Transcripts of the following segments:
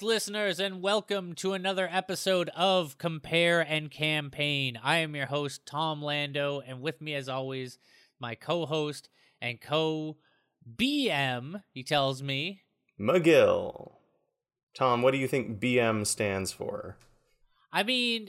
Greetings, listeners, and welcome to another episode of Compare and Campaign. I am your host, Tom Lando, and with me, as always, my co-host and co-BM, he tells me, McGill. Tom, what do you think BM stands for? I mean,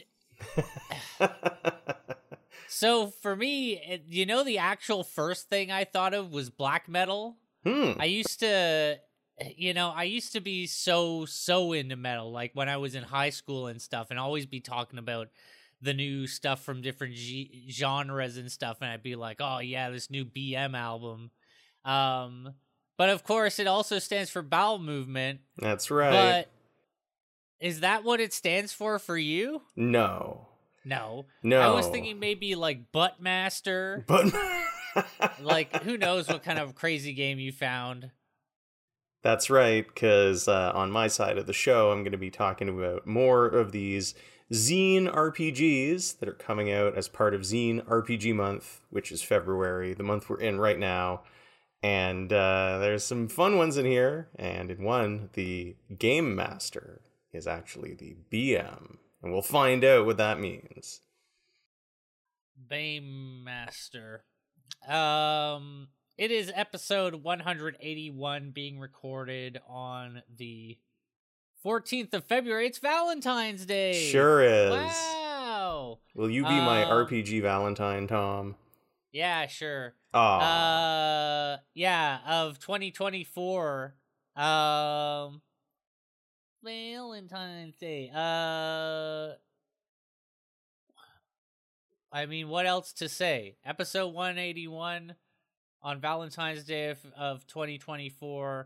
so for me, the actual first thing I thought of was black metal. I used to be so into metal, like when I was in high school and stuff, and always be talking about the new stuff from different genres and stuff, and I'd be like, oh yeah, this new BM album. But of course, it also stands for bowel movement. That's right. But is that what it stands for you? No. I was thinking maybe like Buttmaster. Like, who knows what kind of crazy game you found. That's right, because on my side of the show, I'm going to be talking about more of these Zine RPGs that are coming out as part of Zine RPG Month, which is February, the month we're in right now. And there's some fun ones in here, and in one, the Game Master is actually the BM, and we'll find out what that means. Game Master. It is episode 181 being recorded on the 14th of February. It's Valentine's Day. Sure is. Wow. Will you be my RPG Valentine, Tom? Yeah, sure. Aww. Yeah, of 2024. Valentine's Day. I mean, what else to say? Episode 181 on Valentine's Day of 2024.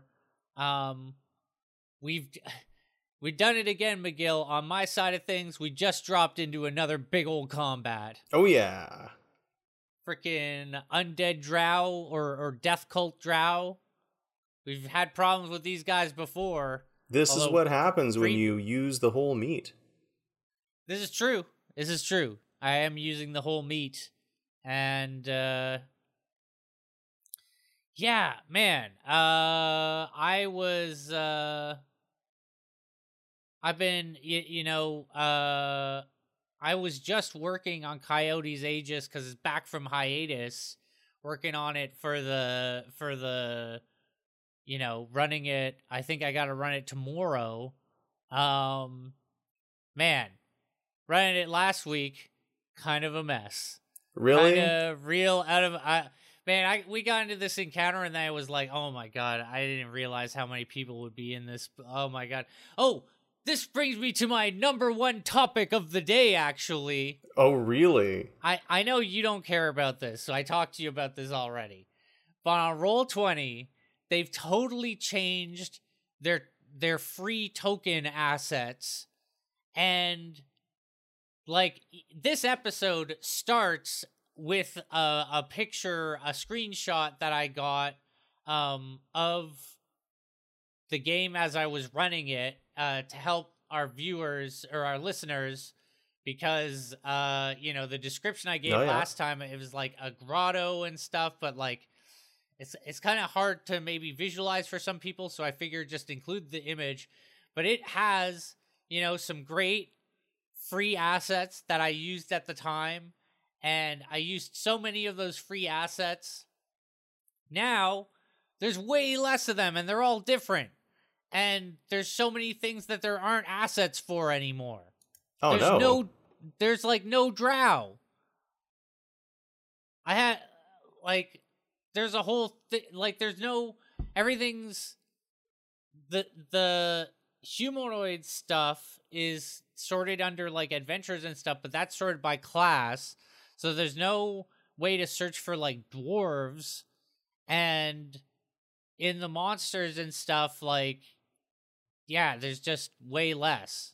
We've done it again, McGill. On my side of things, we just dropped into another big old combat. Oh yeah. Freaking undead drow or death cult drow. We've had problems with these guys before. This is what happens when you use the whole meat. This is true. I am using the whole meat. And, yeah, man. I was just working on Coyote's Aegis because it's back from hiatus, working on it for the running it. I think I got to run it tomorrow. Man, running it last week, kind of a mess. Really? Kind of real out of... we got into this encounter and I was like, oh my god, I didn't realize how many people would be in this. Oh my god. Oh, this brings me to my number one topic of the day, actually. Oh, really? I know you don't care about this, so I talked to you about this already. But on Roll20, they've totally changed their free token assets. And, like, this episode starts with a picture, a screenshot that I got of the game as I was running it to help our viewers or our listeners, because the description I gave last time, it was like a grotto and stuff, but like it's kind of hard to maybe visualize for some people, so I figured just include the image. But it has some great free assets that I used at the time, and I used so many of those free assets. Now there's way less of them, and they're all different. And there's so many things that there aren't assets for anymore. Oh, there's like no drow. I had like there's a whole like there's no everything's the humanoid stuff is sorted under like adventures and stuff, but that's sorted by class. So there's no way to search for like dwarves, and in the monsters and stuff, like, yeah, there's just way less.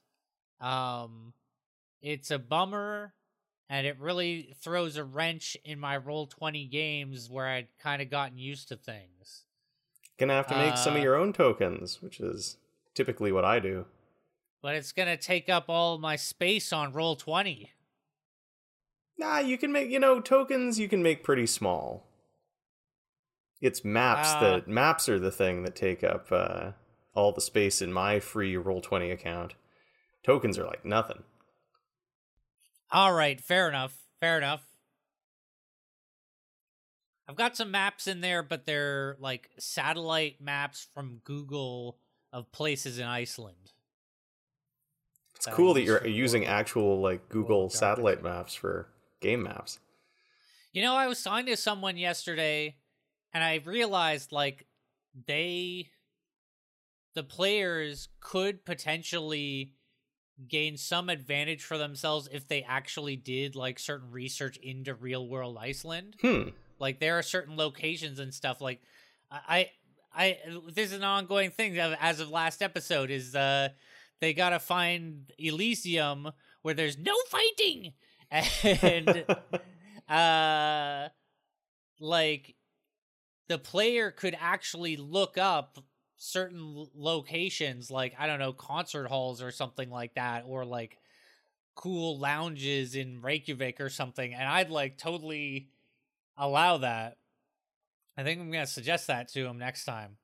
It's a bummer, and it really throws a wrench in my Roll20 games where I'd kind of gotten used to things. Gonna have to make some of your own tokens, which is typically what I do. But it's gonna take up all my space on Roll20. Nah, you can make, tokens you can make pretty small. It's maps maps are the thing that take up all the space in my free Roll20 account. Tokens are like nothing. All right, fair enough. Fair enough. I've got some maps in there, but they're like satellite maps from Google of places in Iceland. It's cool that you're using actual like Google satellite maps for game maps. You know, I was talking to someone yesterday, and I realized like the players could potentially gain some advantage for themselves if they actually did like certain research into real world Iceland. Like there are certain locations and stuff like I this is an ongoing thing as of last episode is they gotta find Elysium where there's no fighting and like the player could actually look up certain locations like I don't know, concert halls or something like that, or like cool lounges in Reykjavik or something, and I'd like totally allow that. I think I'm gonna suggest that to him next time,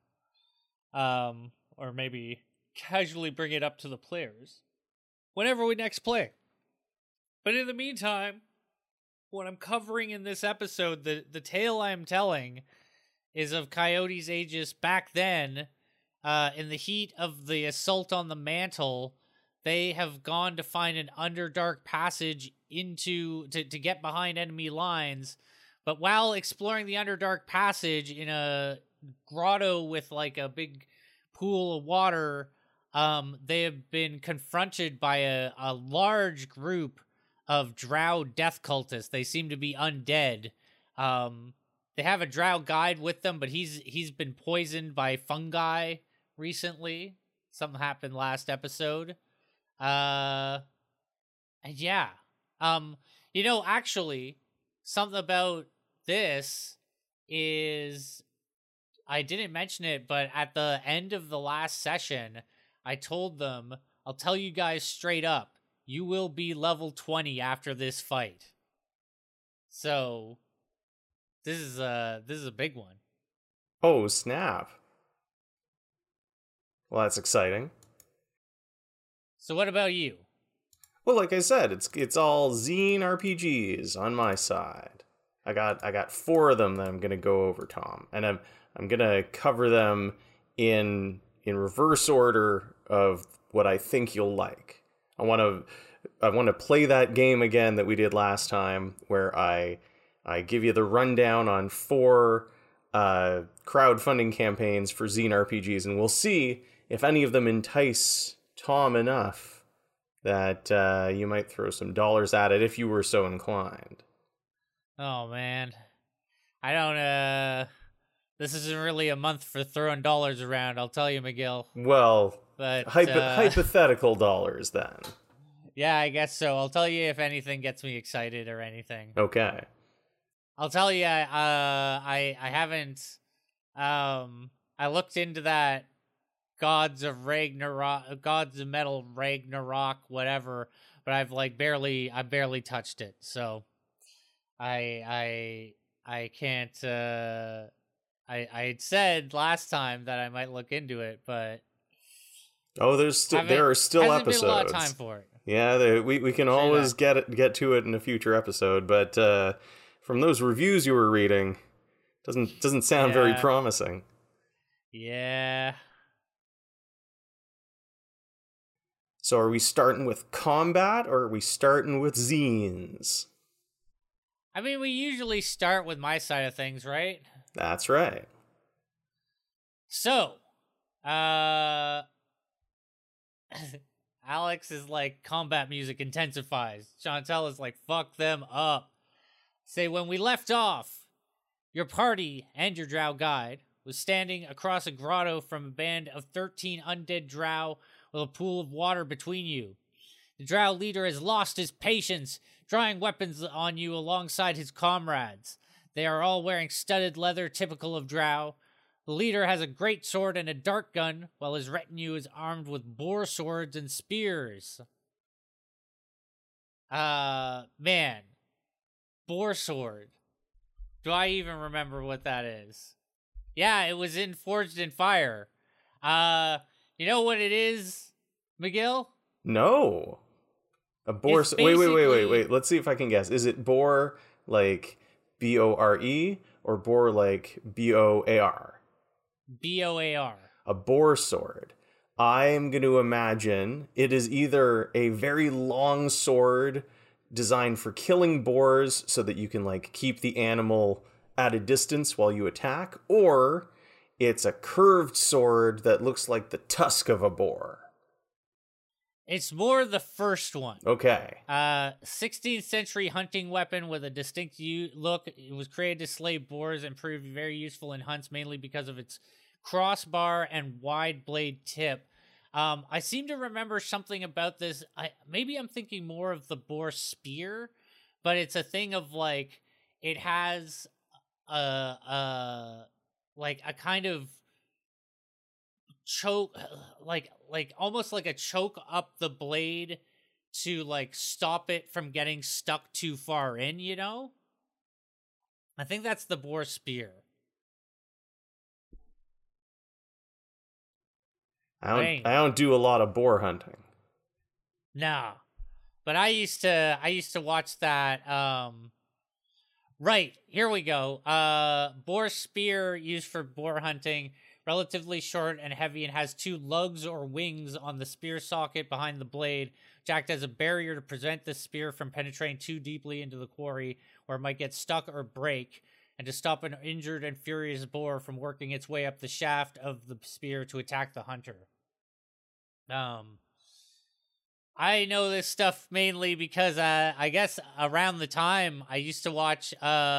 or maybe casually bring it up to the players whenever we next play. But in the meantime, what I'm covering in this episode, the tale I'm telling is of Coyote's Aegis back then. In the heat of the assault on the mantle, they have gone to find an underdark passage to get behind enemy lines. But while exploring the underdark passage in a grotto with like a big pool of water, they have been confronted by a large group of drow death cultists. They seem to be undead. They have a drow guide with them, but he's been poisoned by fungi recently. Something happened last episode. And yeah. You know, actually, something about this is I didn't mention it, but at the end of the last session, I told them, I'll tell you guys straight up, you will be level 20 after this fight. So this is a big one. Oh, snap. Well, that's exciting. So what about you? Well, like I said, it's all zine RPGs on my side. I got 4 of them that I'm gonna go over, Tom, and I'm gonna cover them in reverse order of what I think you'll like. I want to play that game again that we did last time, where I give you the rundown on 4 crowdfunding campaigns for zine RPGs, and we'll see if any of them entice Tom enough that you might throw some dollars at it if you were so inclined. Oh, man. I don't, this isn't really a month for throwing dollars around, I'll tell you, Miguel. Well, but hypothetical dollars, then. Yeah, I guess so. I'll tell you if anything gets me excited or anything. Okay. I'll tell you, I haven't, I looked into that Gods of Metal Ragnarok, whatever, but I've like barely touched it, so I can't, I had said last time that I might look into it, but there are still episodes. Been a lot of time for it. Yeah, we can always get to it in a future episode, but from those reviews you were reading, doesn't sound very promising. Yeah. So are we starting with combat, or are we starting with zines? I mean, we usually start with my side of things, right? That's right. So, Alex is like, combat music intensifies. Chantel is like, fuck them up. Say, when we left off, your party and your drow guide was standing across a grotto from a band of 13 undead drow with a pool of water between you. The drow leader has lost his patience, drawing weapons on you alongside his comrades. They are all wearing studded leather typical of drow. The leader has a great sword and a dart gun, while his retinue is armed with boar swords and spears. Man. Boar sword. Do I even remember what that is? Yeah, it was in Forged in Fire. You know what it is, McGill? No. A boar. Wait. Let's see if I can guess. Is it boar like BORE or boar like BOAR? BOAR. A boar sword. I'm going to imagine it is either a very long sword designed for killing boars so that you can like keep the animal at a distance while you attack, or it's a curved sword that looks like the tusk of a boar. It's more the first one. Okay. 16th century hunting weapon with a distinct look. It was created to slay boars and proved very useful in hunts, mainly because of its crossbar and wide blade tip. I seem to remember something about this. Maybe I'm thinking more of the boar spear, but it's a thing of like it has like a kind of choke, like almost like a choke up the blade to like stop it from getting stuck too far in, you know? I think that's the boar spear. I don't do a lot of boar hunting. No. But I used to watch that. Right, here we go. Boar spear used for boar hunting, relatively short and heavy, and has 2 lugs or wings on the spear socket behind the blade, which act as a barrier to prevent the spear from penetrating too deeply into the quarry, where it might get stuck or break, and to stop an injured and furious boar from working its way up the shaft of the spear to attack the hunter. I know this stuff mainly because I guess around the time I used to watch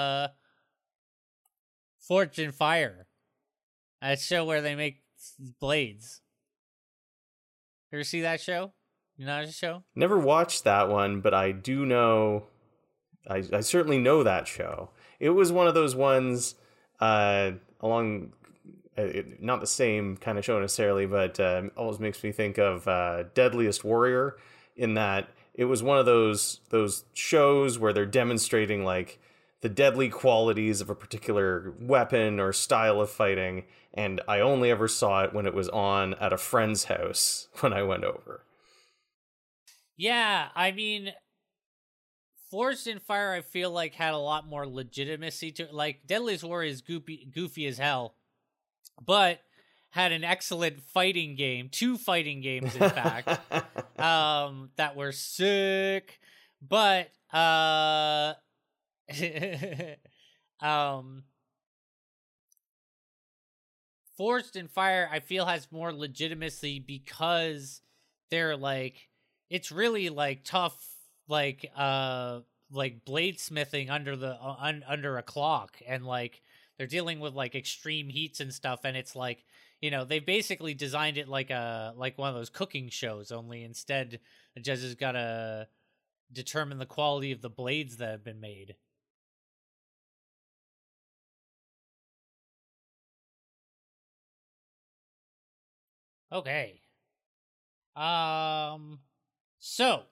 Forged in Fire, a show where they make blades. You ever see that show? You know that show? Never watched that one, but I do know. I certainly know that show. It was one of those ones along. Not the same kind of show necessarily, but always makes me think of Deadliest Warrior, in that it was one of those shows where they're demonstrating like the deadly qualities of a particular weapon or style of fighting, and I only ever saw it when it was on at a friend's house when I went over. Yeah, I mean, Forged in Fire I feel like had a lot more legitimacy to it. Like, Deadliest Warrior is goofy as hell, but had an excellent fighting game, 2 fighting games, in fact, that were sick. But, Forged in Fire, I feel, has more legitimacy because they're like, it's really like tough, like bladesmithing under a clock, and like they're dealing with like extreme heats and stuff, and it's like, you know, they basically designed it like one of those cooking shows, only instead the judges gotta determine the quality of the blades that have been made. Okay. So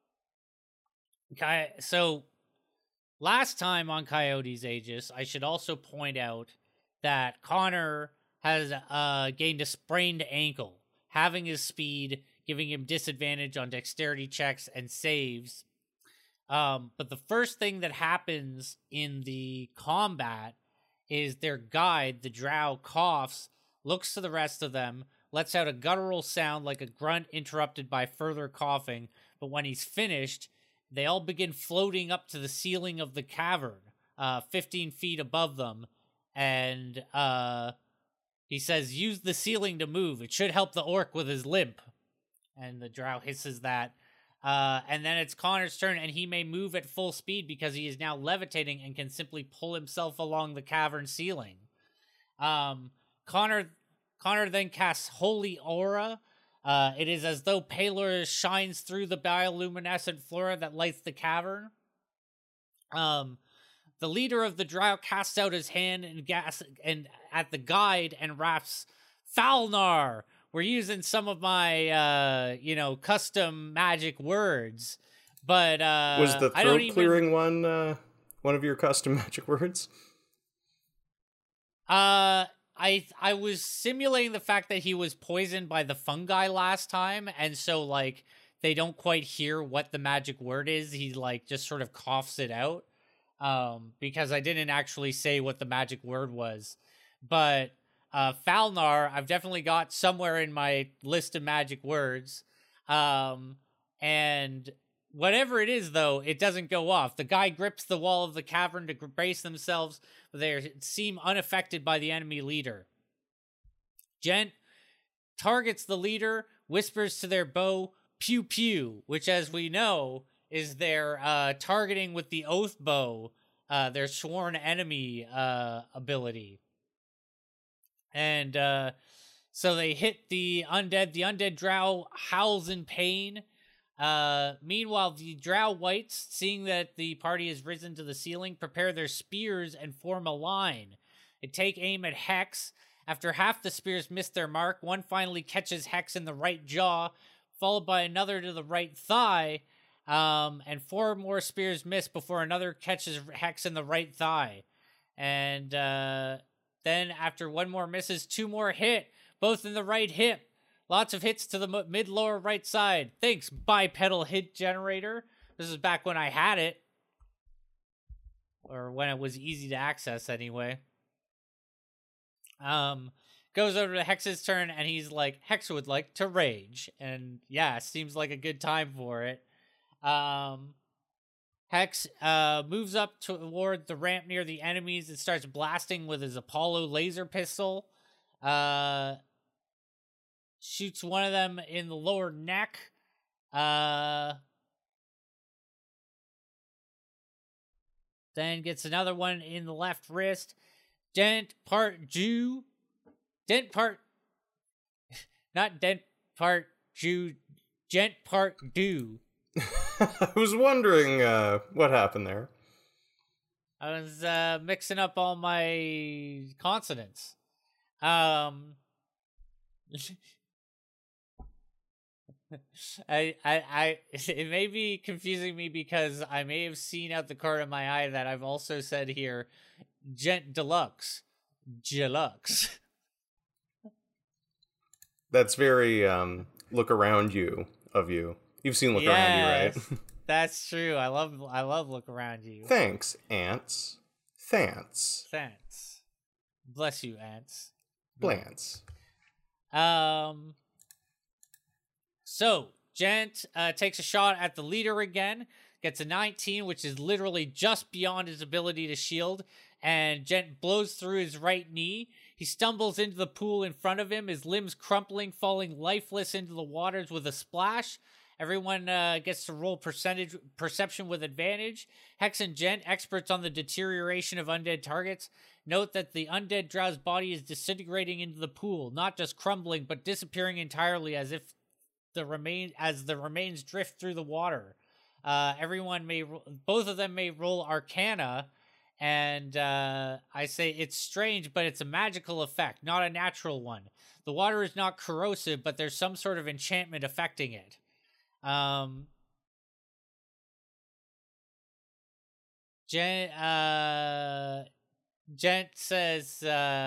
last time on Coyotes Aegis, I should also point out that Connor has gained a sprained ankle, having his speed, giving him disadvantage on dexterity checks and saves. But the first thing that happens in the combat is their guide, the drow, coughs, looks to the rest of them, lets out a guttural sound like a grunt interrupted by further coughing, but when he's finished, they all begin floating up to the ceiling of the cavern, 15 feet above them, and he says, "Use the ceiling to move. It should help the orc with his limp." And the drow hisses that. And then it's Connor's turn, and he may move at full speed because he is now levitating and can simply pull himself along the cavern ceiling. Connor then casts Holy Aura. It is as though Palor shines through the bioluminescent flora that lights the cavern. The leader of the drow casts out his hand and at the guide and raps, "Falnar, we're using some of my custom magic words." But was the throat clearing one of your custom magic words? I was simulating the fact that he was poisoned by the fungi last time, and so like they don't quite hear what the magic word is. He like just sort of coughs it out. Because I didn't actually say what the magic word was. But Falnar, I've definitely got somewhere in my list of magic words. And whatever it is, though, it doesn't go off. The guy grips the wall of the cavern to brace themselves, but they seem unaffected by the enemy leader. Gent targets the leader, whispers to their bow, pew pew, which, as we know, is their targeting with the oath bow, their sworn enemy ability. And so they hit the undead. The undead drow howls in pain. Meanwhile, the drow wights, seeing that the party has risen to the ceiling, prepare their spears and form a line. They take aim at Hex. After half the spears miss their mark, one finally catches Hex in the right jaw, followed by another to the right thigh, and 4 more spears miss before another catches Hex in the right thigh. And then after 1 more misses, 2 more hit, both in the right hip. Lots of hits to the mid-lower right side. Thanks, bipedal hit generator. This is back when I had it. Or when it was easy to access, anyway. Goes over to Hex's turn, and he's like, Hex would like to rage. And yeah, seems like a good time for it. Hex moves up toward the ramp near the enemies and starts blasting with his Apollo laser pistol. Shoots one of them in the lower neck. Then gets another one in the left wrist. Gent part Jew. Gent part do. I was wondering what happened there. I was mixing up all my consonants. It may be confusing me because I may have seen out the corner of my eye that I've also said here, Gent Deluxe. Gelux. That's very look around you of you. You've seen Look Around You, right? That's true. I love Look Around You. Thanks, ants. Thants. Bless you, ants. Blance. So Gent takes a shot at the leader again, gets a 19, which is literally just beyond his ability to shield, and Gent blows through his right knee. He stumbles into the pool in front of him, his limbs crumpling, falling lifeless into the waters with a splash. Everyone gets to roll perception with advantage. Hex and Gent, experts on the deterioration of undead targets, note that the undead drow's body is disintegrating into the pool, not just crumbling, but disappearing entirely as if the remains drift through the water. Both of them may roll Arcana, and I say it's strange, but it's a magical effect, not a natural one. The water is not corrosive, but there's some sort of enchantment affecting it. Gent says,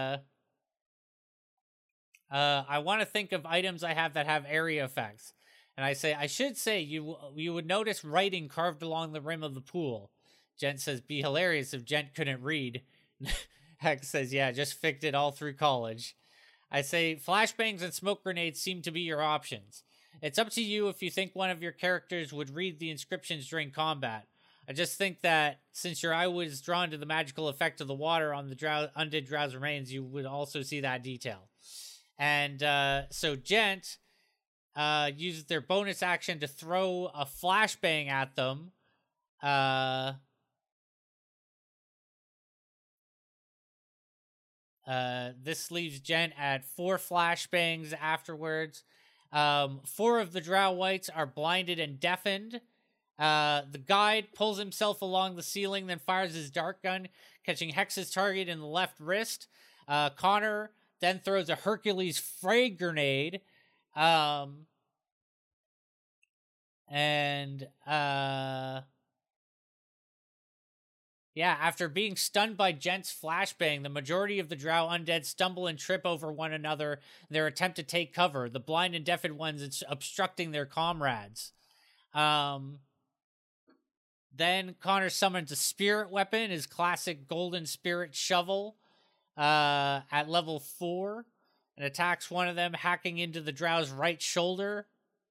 I want to think of items I have that have area effects. And I say, I should say, you would notice writing carved along the rim of the pool. Gent says, be hilarious if Gent couldn't read. Hex says, yeah, just fixed it all through college. I say, flashbangs and smoke grenades seem to be your options. It's up to you if you think one of your characters would read the inscriptions during combat. I just think that since your eye was drawn to the magical effect of the water on the undead drow's remains, you would also see that detail. And so Gent uses their bonus action to throw a flashbang at them. This leaves Gent at 4 flashbangs afterwards. 4 of the drow wights are blinded and deafened. The guide pulls himself along the ceiling, then fires his dart gun, catching Hex's target in the left wrist. Connor then throws a Hercules frag grenade. I Yeah, after being stunned by Gent's flashbang, the majority of the Drow undead stumble and trip over one another in their attempt to take cover, the blind and deafened ones obstructing their comrades. Then Connor summons a spirit weapon, his classic golden spirit shovel, at level 4, and attacks one of them, hacking into the Drow's right shoulder.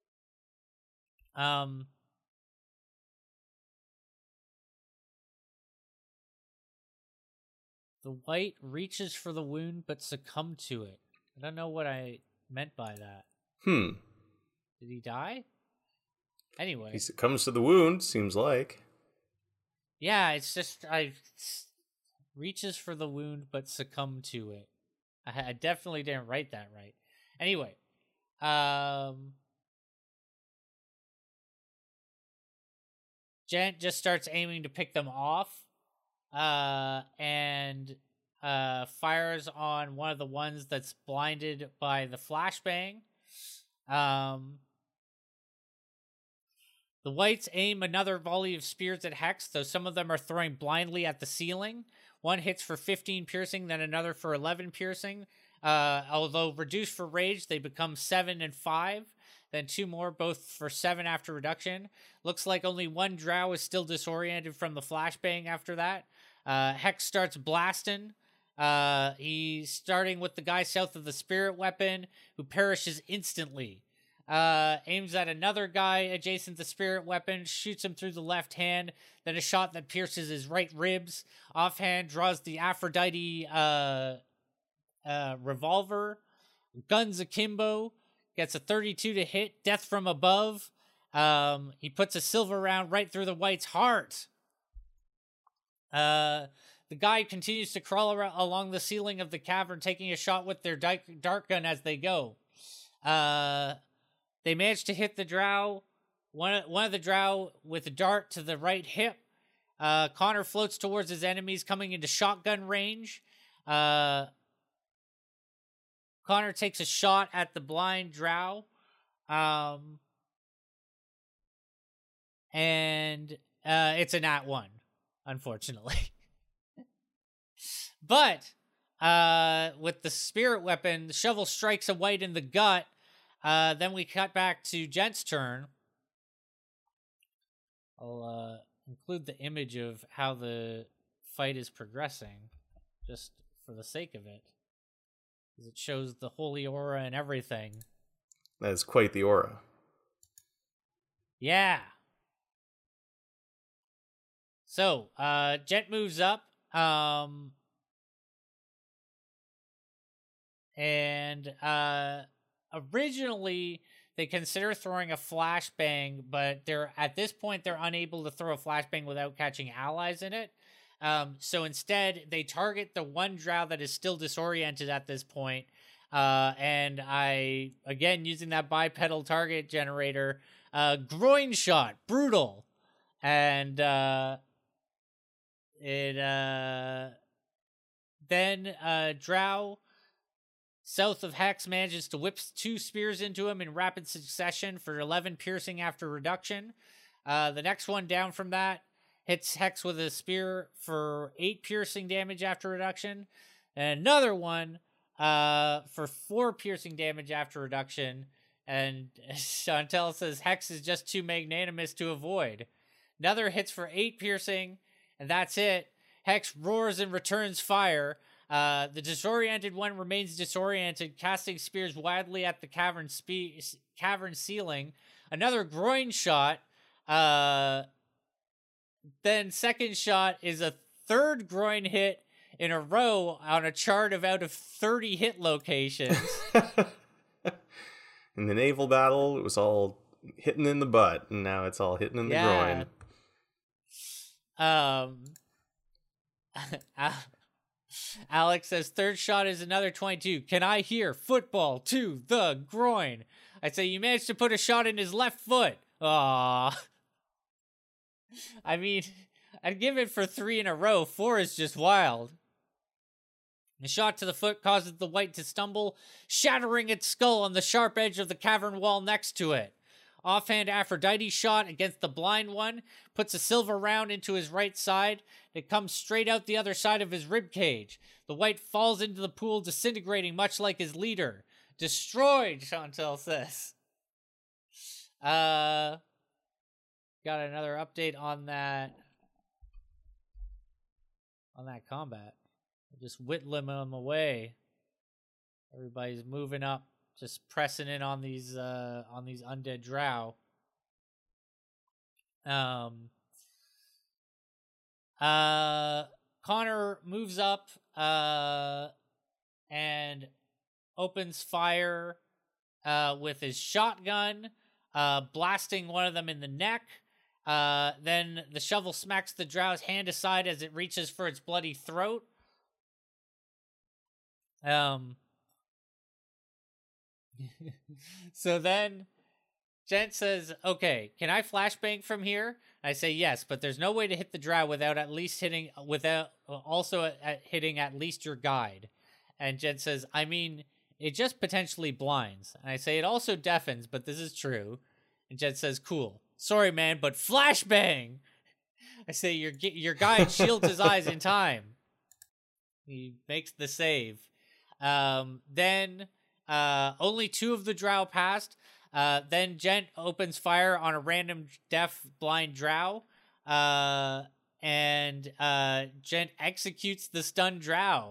The white reaches for the wound but succumbed to it. I don't know what I meant by that. Did he die? Anyway. He succumbs to the wound, seems like. Yeah, it's just, reaches for the wound but succumbed to it. I definitely didn't write that right. Anyway. Gent just starts aiming to pick them off. And fires on one of the ones that's blinded by the flashbang. The whites aim another volley of spears at Hex, though some of them are throwing blindly at the ceiling. One hits for 15 piercing, then another for 11 piercing. Although reduced for rage, they become 7 and 5. Then 2 more, both for 7 after reduction. Looks like only one Drow is still disoriented from the flashbang after that. Hex starts blasting. He's starting with the guy south of the spirit weapon, who perishes instantly. Aims at another guy adjacent to the spirit weapon, shoots him through the left hand, then a shot that pierces his right ribs. Offhand draws the Aphrodite revolver, guns akimbo, gets a 32 to hit, death from above. He puts a silver round right through the white's heart. The guy continues to crawl along the ceiling of the cavern, taking a shot with their dart gun as they go. They manage to hit the Drow, one of the Drow with a dart to the right hip. Connor floats towards his enemies, coming into shotgun range. Connor takes a shot at the blind Drow. And it's a nat 1, unfortunately. But with the spirit weapon, the shovel strikes a white in the gut. Then we cut back to Gent's turn. I'll include the image of how the fight is progressing, just for the sake of it, because it shows the holy aura and everything. That is quite the aura. Yeah. So, Gent moves up, and originally they consider throwing a flashbang, but at this point they're unable to throw a flashbang without catching allies in it. So instead they target the one Drow that is still disoriented at this point. And I, again, using that bipedal target generator, groin shot, brutal. And then Drow south of Hex manages to whip 2 spears into him in rapid succession for 11 piercing after reduction. The next one down from that hits Hex with a spear for 8 piercing damage after reduction. And another one for 4 piercing damage after reduction. And Chantel says Hex is just too magnanimous to avoid. Another hits for 8 piercing, and that's it. Hex roars and returns fire. The disoriented one remains disoriented, casting spears wildly at the cavern ceiling. Another groin shot. Then second shot is a third groin hit in a row on a chart of out of 30 hit locations. In the naval battle, it was all hitting in the butt, and now it's all hitting in the groin. Alex says, third shot is another 22. Can I hear football to the groin? I say, you managed to put a shot in his left foot. Aww. I mean, I'd give it for 3 in a row. 4 is just wild. The shot to the foot causes the white to stumble, shattering its skull on the sharp edge of the cavern wall next to it. Offhand Aphrodite shot against the blind one, puts a silver round into his right side. It comes straight out the other side of his rib cage. The white falls into the pool, disintegrating much like his leader. Destroyed, Chantel says. Got another update on that. On that combat. Just whittling them away. Everybody's moving up, just pressing in on these undead drow. Connor moves up and opens fire with his shotgun, blasting one of them in the neck. Then the shovel smacks the drow's hand aside as it reaches for its bloody throat. So then Gent says, okay, can I flashbang from here? I say yes, but there's no way to hit the drow without hitting at least your guide. And Gent says, I mean, it just potentially blinds. And I say it also deafens, but this is true. And Gent says, cool. Sorry, man, but flashbang. I say your guide shields his eyes in time. He makes the save. Then only 2 of the drow passed. Then Gent opens fire on a random deaf blind drow. And Gent executes the stunned drow.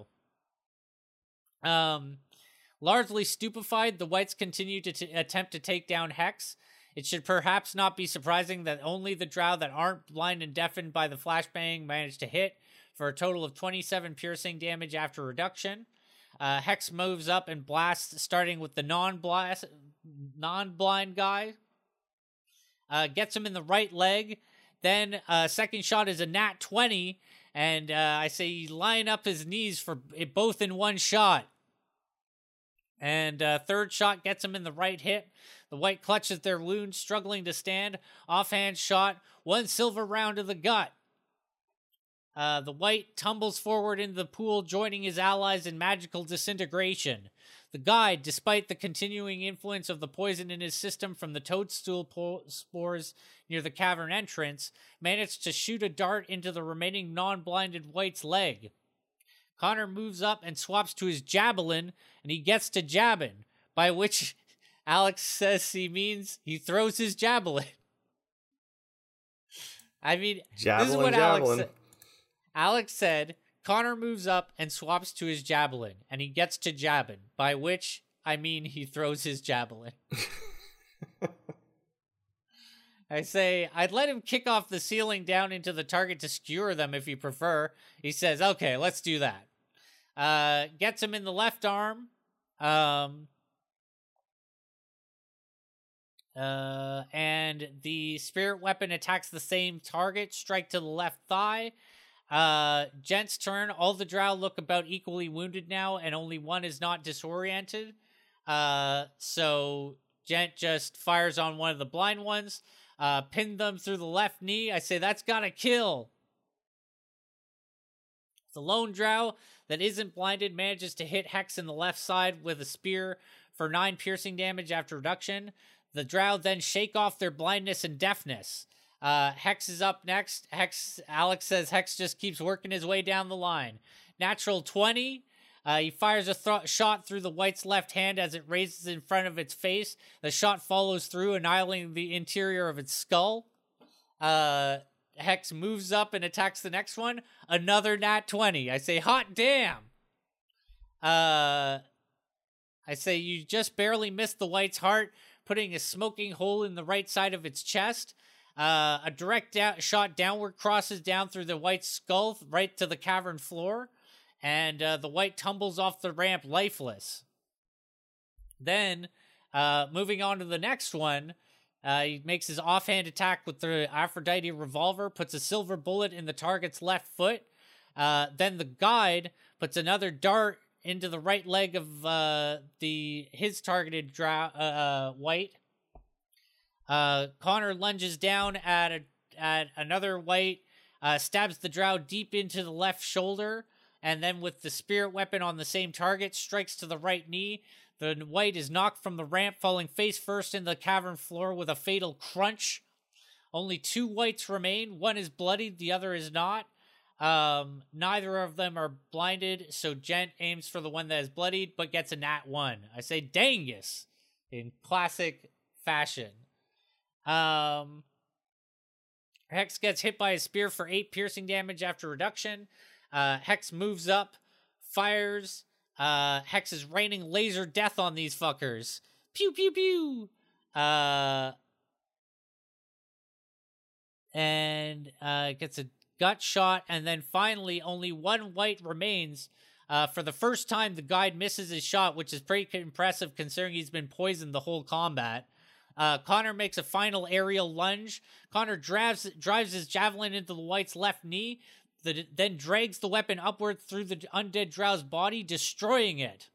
Largely stupefied, the whites continue to attempt to take down Hex. It should perhaps not be surprising that only the drow that aren't blind and deafened by the flashbang manage to hit, for a total of 27 piercing damage after reduction. Hex moves up and blasts, starting with the non-blind guy. Gets him in the right leg. Then second shot is a nat 20, and I say line up his knees for it both in one shot. And third shot gets him in the right hip. The white clutches their wound, struggling to stand. Offhand shot, 1 silver round to the gut. The white tumbles forward into the pool, joining his allies in magical disintegration. The guide, despite the continuing influence of the poison in his system from the toadstool spores near the cavern entrance, managed to shoot a dart into the remaining non-blinded white's leg. Connor moves up and swaps to his javelin, and he gets to jabbing, by which Alex says he means he throws his javelin. I mean, this is what Alex said. Connor moves up and swaps to his javelin, and he gets to jabbing, by which I mean he throws his javelin. I say, I'd let him kick off the ceiling down into the target to skewer them if you prefer. He says, okay, let's do that. Gets him in the left arm. And the spirit weapon attacks the same target, strike to the left thigh. Gent's turn. All the drow look about equally wounded now, and only one is not disoriented. So Gent just fires on one of the blind ones, pinned them through the left knee. I say, that's gotta kill. The lone drow that isn't blinded manages to hit Hex in the left side with a spear for 9 piercing damage after reduction. The drow then shake off their blindness and deafness. Hex is up next. Alex says Hex just keeps working his way down the line. Natural 20. He fires a shot through the white's left hand as it raises in front of its face. The shot follows through, annihilating the interior of its skull. Hex moves up and attacks the next one. Another nat 20. I say, hot damn. I say, you just barely missed the white's heart, putting a smoking hole in the right side of its chest. A direct shot downward crosses down through the white's skull right to the cavern floor, and the white tumbles off the ramp lifeless. Then, moving on to the next one, he makes his offhand attack with the Aphrodite revolver, puts a silver bullet in the target's left foot. Then the guide puts another dart into the right leg of his targeted white. Connor lunges down at another white, stabs the drow deep into the left shoulder, and then with the spirit weapon on the same target, strikes to the right knee. The white is knocked from the ramp, falling face first in the cavern floor with a fatal crunch. Only 2 whites remain. One is bloodied, the other is not. Neither of them are blinded, so Gent aims for the one that is bloodied, but gets a nat 1. I say Dangus in classic fashion. Hex gets hit by a spear for 8 piercing damage after reduction. Hex moves up, fires. Hex is raining laser death on these fuckers. Pew, pew, pew. And gets a gut shot, and then finally only 1 white remains. For the first time, the guide misses his shot, which is pretty impressive considering he's been poisoned the whole combat. Connor makes a final aerial lunge. Connor drives his javelin into the white's left knee, then drags the weapon upward through the undead drow's body, destroying it.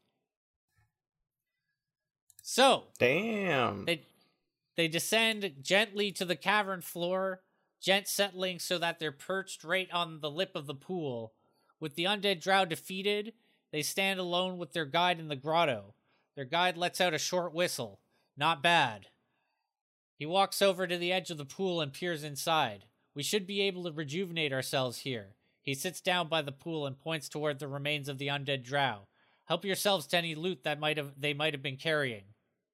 So, damn. They descend gently to the cavern floor, Gent settling so that they're perched right on the lip of the pool. With the undead drow defeated, they stand alone with their guide in the grotto. Their guide lets out a short whistle. Not bad. He walks over to the edge of the pool and peers inside. We should be able to rejuvenate ourselves here. He sits down by the pool and points toward the remains of the undead drow. Help yourselves to any loot that they might have been carrying.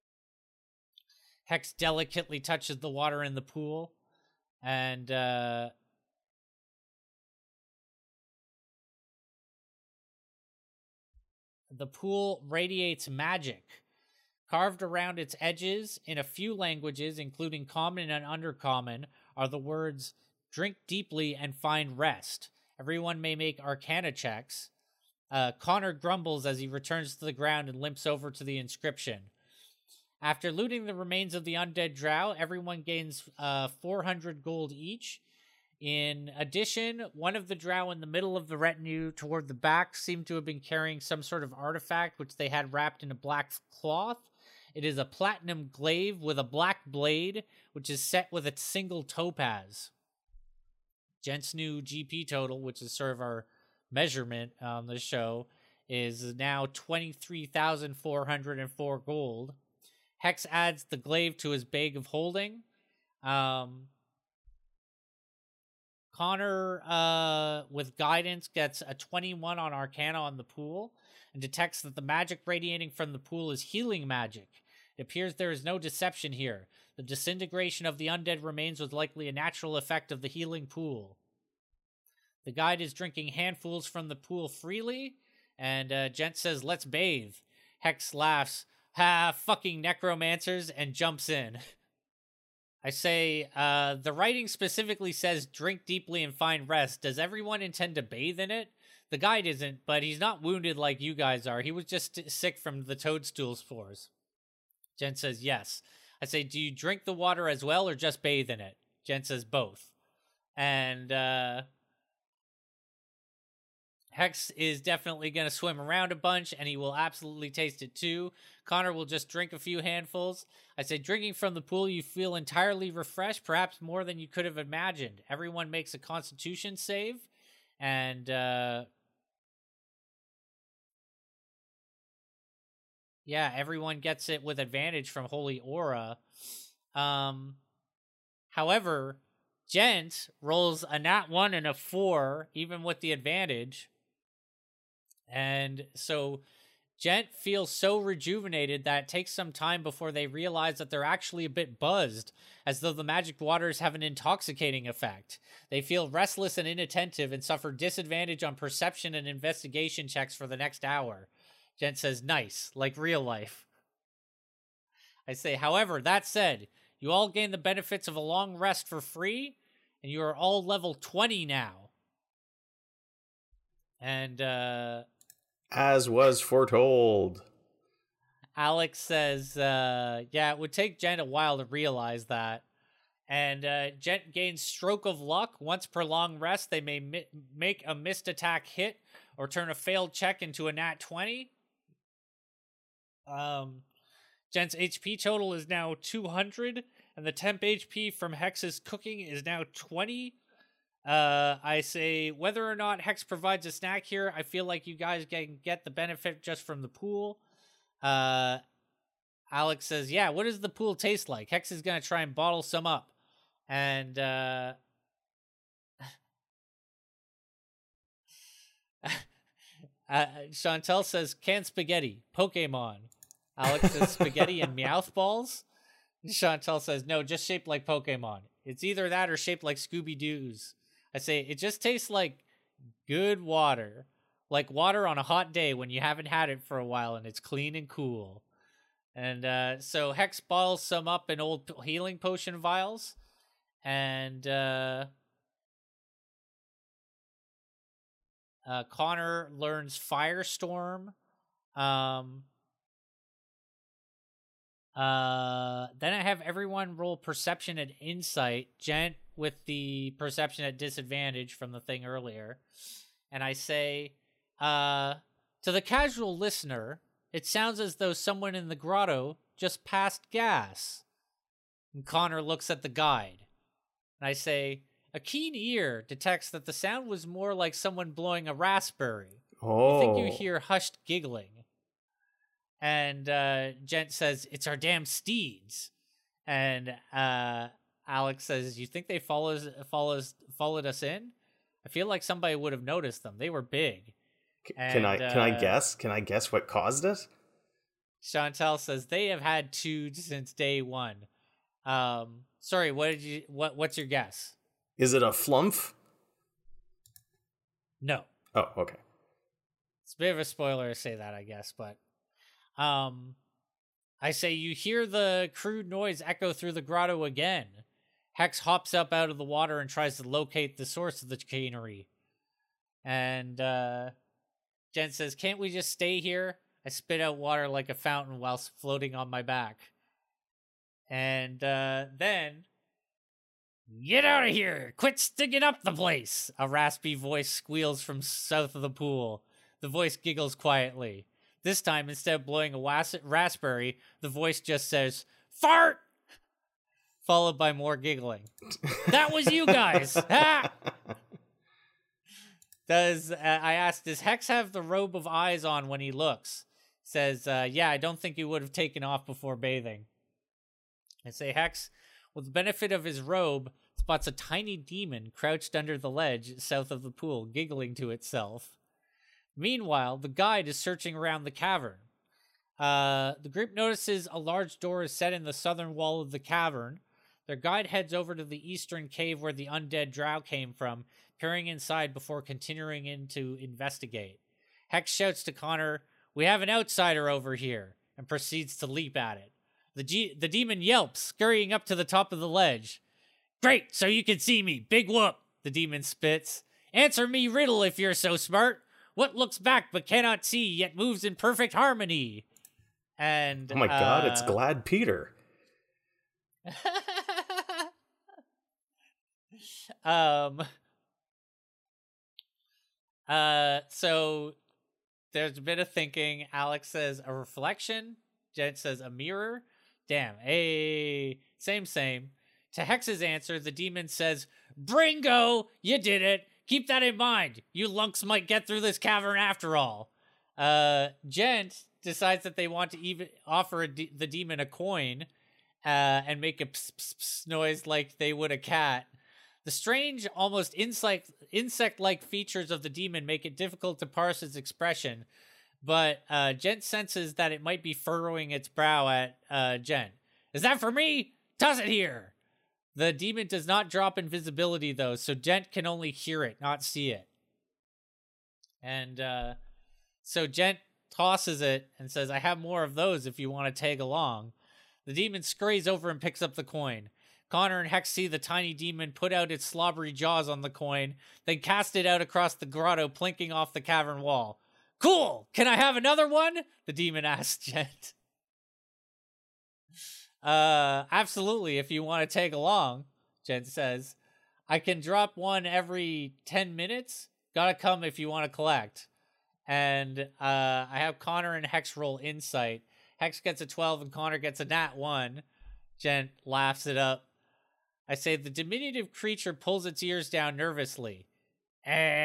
Hex delicately touches the water in the pool, and the pool radiates magic. Carved around its edges in a few languages, including common and undercommon, are the words, drink deeply and find rest. Everyone may make arcana checks. Connor grumbles as he returns to the ground and limps over to the inscription. After looting the remains of the undead drow, everyone gains 400 gold each. In addition, one of the drow in the middle of the retinue toward the back seemed to have been carrying some sort of artifact which they had wrapped in a black cloth. It is a platinum glaive with a black blade, which is set with a single topaz. Gent's new GP total, which is sort of our measurement on the show, is now 23,404 gold. Hex adds the glaive to his bag of holding. Connor, with guidance, gets a 21 on Arcana on the pool and detects that the magic radiating from the pool is healing magic. It appears there is no deception here. The disintegration of the undead remains was likely a natural effect of the healing pool. The guide is drinking handfuls from the pool freely, and Gent says, let's bathe. Hex laughs, ha, fucking necromancers, and jumps in. I say, the writing specifically says drink deeply and find rest. Does everyone intend to bathe in it? The guide isn't, but he's not wounded like you guys are. He was just sick from the toadstool spores. Jen says, yes. I say, do you drink the water as well or just bathe in it? Jen says, both. And Hex is definitely going to swim around a bunch, and he will absolutely taste it too. Connor will just drink a few handfuls. I say, drinking from the pool, you feel entirely refreshed, perhaps more than you could have imagined. Everyone makes a constitution save, and yeah, everyone gets it with advantage from Holy Aura. However, Gent rolls a nat 1 and a 4, even with the advantage. And so Gent feels so rejuvenated that it takes some time before they realize that they're actually a bit buzzed, as though the magic waters have an intoxicating effect. They feel restless and inattentive and suffer disadvantage on perception and investigation checks for the next hour. Gent says, nice, like real life. I say, however, that said, you all gain the benefits of a long rest for free, and you are all level 20 now. And, as was foretold. Alex says, yeah, it would take Gent a while to realize that. And Gent gains Stroke of Luck. Once per long rest, they may make a missed attack hit or turn a failed check into a nat 20. Gent's HP total is now 200, and the temp HP from Hex's cooking is now 20. I say, whether or not Hex provides a snack here, I feel like you guys can get the benefit just from the pool. Alex says, yeah, what does the pool taste like? Hex is going to try and bottle some up. And Chantel says, canned spaghetti, Pokemon. Alex says, spaghetti and Meowth balls. Chantel says, no, just shaped like Pokemon. It's either that or shaped like Scooby-Doo's. I say, it just tastes like good water. Like water on a hot day when you haven't had it for a while and it's clean and cool. And so Hex bottles some up in old healing potion vials. And Connor learns Firestorm. Then I have everyone roll perception and insight. Gent with the perception at disadvantage from the thing earlier. And I say, to the casual listener, it sounds as though someone in the grotto just passed gas. And Connor looks at the guide. And I say, a keen ear detects that the sound was more like someone blowing a raspberry. Oh. I think you hear hushed giggling. And Gent says, it's our damn steeds. And Alex says, you think they followed us in? I feel like somebody would have noticed them. They were big. Can I guess? Can I guess what caused it? Chantel says they have had two since day one. Sorry, what's your guess? Is it a flumph? No. Oh, okay. It's a bit of a spoiler to say that, I guess, but I say you hear the crude noise echo through the grotto again. Hex hops up out of the water and tries to locate the source of the chicanery. And Jen says, can't we just stay here? I spit out water like a fountain whilst floating on my back. And then, get out of here! Quit sticking up the place! A raspy voice squeals from south of the pool. The voice giggles quietly. This time, instead of blowing a raspberry, the voice just says, fart! Followed by more giggling. That was you guys! Ha! I asked, does Hex have the robe of eyes on when he looks? Says, yeah, I don't think he would have taken off before bathing. I say, Hex, with the benefit of his robe, spots a tiny demon crouched under the ledge south of the pool, giggling to itself. Meanwhile, the guide is searching around the cavern. The group notices a large door is set in the southern wall of the cavern. Their guide heads over to the eastern cave where the undead drow came from, peering inside before continuing in to investigate. Hex shouts to Connor, we have an outsider over here, and proceeds to leap at it. The demon yelps, scurrying up to the top of the ledge. Great, so you can see me, big whoop, the demon spits. Answer me riddle if you're so smart. What looks back but cannot see, yet moves in perfect harmony? And oh my god, it's Glad Peter. So there's a bit of thinking. Alex says a reflection. Jen says a mirror. Damn, same. To Hex's answer, the demon says, Bringo, you did it. Keep that in mind. You lunks might get through this cavern after all. Gent decides that they want to even offer the demon a coin and make a pss, pss, pss noise like they would a cat. The strange, almost insect-like features of the demon make it difficult to parse its expression, but Gent senses that it might be furrowing its brow at Gent. Is that for me? Toss it here! The demon does not drop invisibility, though, so Gent can only hear it, not see it. And so Gent tosses it and says, I have more of those if you want to tag along. The demon scurries over and picks up the coin. Connor and Hex see the tiny demon put out its slobbery jaws on the coin, then cast it out across the grotto, plinking off the cavern wall. Cool! Can I have another one? The demon asks Gent. Absolutely, if you want to tag along, Jen says. I can drop one every 10 minutes. Gotta come if you want to collect. And I have Connor and Hex roll insight. Hex gets a 12 and Connor gets a nat 1. Jen laughs it up. I say the diminutive creature pulls its ears down nervously.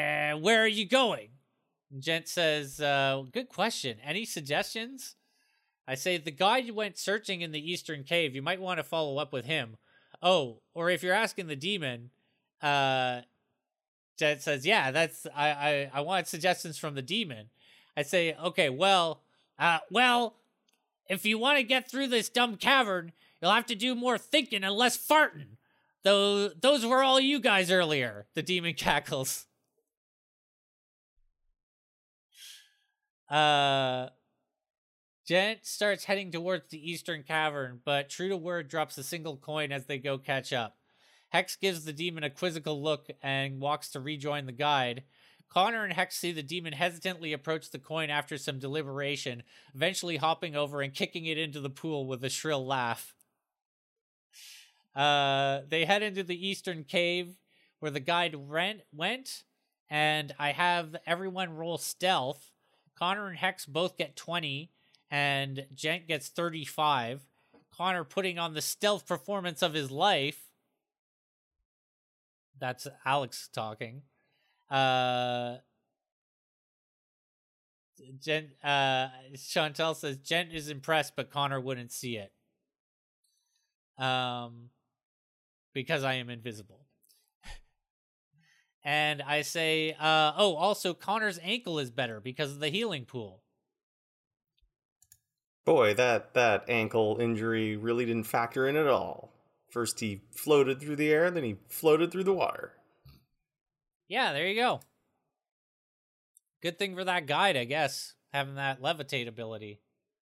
Where are you going? And Gent says, good question. Any suggestions? I say the guide went searching in the Eastern Cave. You might want to follow up with him. Oh, or if you're asking the demon, Jet says, yeah, that's I want suggestions from the demon. I say, okay, well, if you want to get through this dumb cavern, you'll have to do more thinking and less farting. Though those were all you guys earlier. The demon cackles. Gent starts heading towards the eastern cavern, but true to word drops a single coin as they go catch up. Hex gives the demon a quizzical look and walks to rejoin the guide. Connor and Hex see the demon hesitantly approach the coin after some deliberation, eventually hopping over and kicking it into the pool with a shrill laugh. They head into the eastern cave where the guide went, and I have everyone roll stealth. Connor and Hex both get 20, and Gent gets 35. Connor putting on the stealth performance of his life. That's Alex talking. Chantel says Gent is impressed, but Connor wouldn't see it. Because I am invisible. And I say, also Connor's ankle is better because of the healing pool. Boy, that ankle injury really didn't factor in at all. First he floated through the air, then he floated through the water. Yeah, there you go. Good thing for that guide, I guess, having that levitate ability.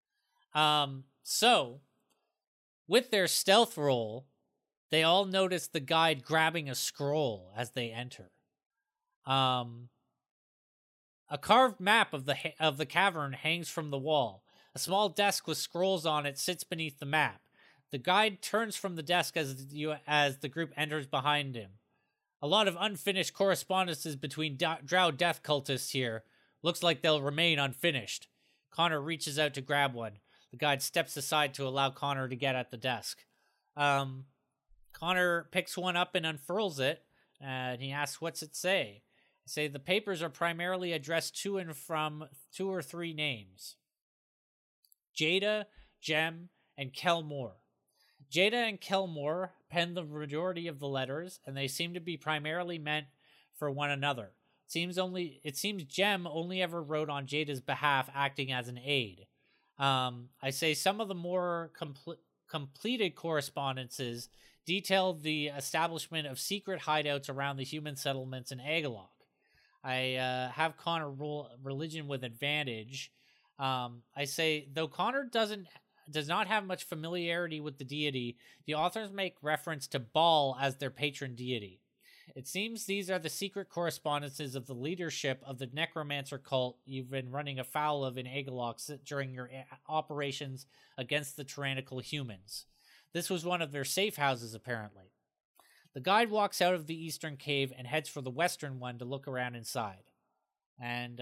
So, with their stealth roll, they all notice the guide grabbing a scroll as they enter. A carved map of the cavern hangs from the wall. A small desk with scrolls on it sits beneath the map. The guide turns from the desk as the group enters behind him. A lot of unfinished correspondences between drow death cultists here. Looks like they'll remain unfinished. Connor reaches out to grab one. The guide steps aside to allow Connor to get at the desk. Connor picks one up and unfurls it, and he asks, what's it say? I say the papers are primarily addressed to and from 2 or 3 names. Jada, Jem, and Kelmore. Jada and Kelmore penned the majority of the letters, and they seem to be primarily meant for one another. It seems Jem only ever wrote on Jada's behalf, acting as an aide. I say some of the more completed correspondences detail the establishment of secret hideouts around the human settlements in Agalok. I have Connor roll religion with advantage. I say, though Connor does not have much familiarity with the deity, the authors make reference to Baal as their patron deity. It seems these are the secret correspondences of the leadership of the necromancer cult you've been running afoul of in Agalok during your operations against the tyrannical humans. This was one of their safe houses, apparently. The guide walks out of the eastern cave and heads for the western one to look around inside. And,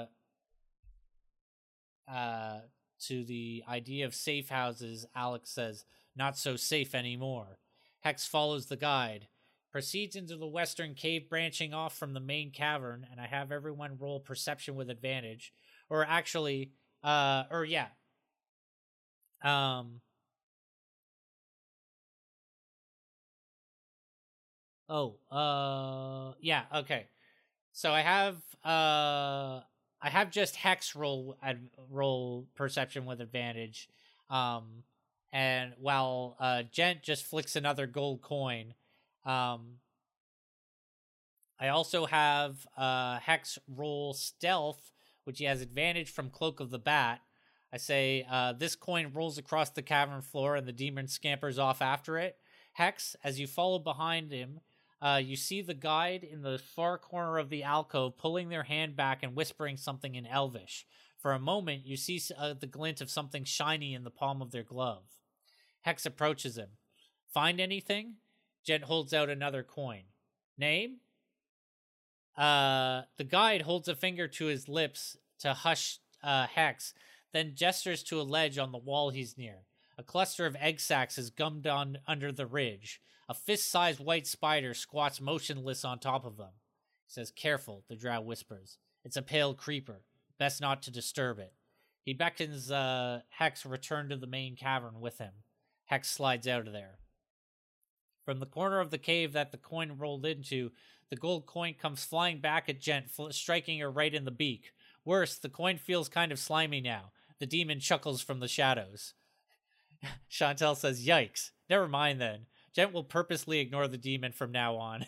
to the idea of safe houses, Alex says, not so safe anymore. Hex follows the guide, proceeds into the western cave branching off from the main cavern, and I have everyone roll perception with advantage. Or actually, yeah. Yeah, okay. So I have just Hex roll perception with advantage. And while Gent just flicks another gold coin, I also have Hex roll stealth, which he has advantage from Cloak of the Bat. I say this coin rolls across the cavern floor and the demon scampers off after it. Hex, as you follow behind him, you see the guide in the far corner of the alcove pulling their hand back and whispering something in Elvish. For a moment, you see the glint of something shiny in the palm of their glove. Hex approaches him. Find anything? Gent holds out another coin. Name? The guide holds a finger to his lips to hush Hex, then gestures to a ledge on the wall he's near. A cluster of egg sacs is gummed on under the ridge. A fist-sized white spider squats motionless on top of them. He says, careful, the drow whispers. It's a pale creeper. Best not to disturb it. He beckons Hex return to the main cavern with him. Hex slides out of there. From the corner of the cave that the coin rolled into, the gold coin comes flying back at Gent, striking her right in the beak. Worse, the coin feels kind of slimy now. The demon chuckles from the shadows. Chantel says, "Yikes. Never mind then. Gent will purposely ignore the demon from now on."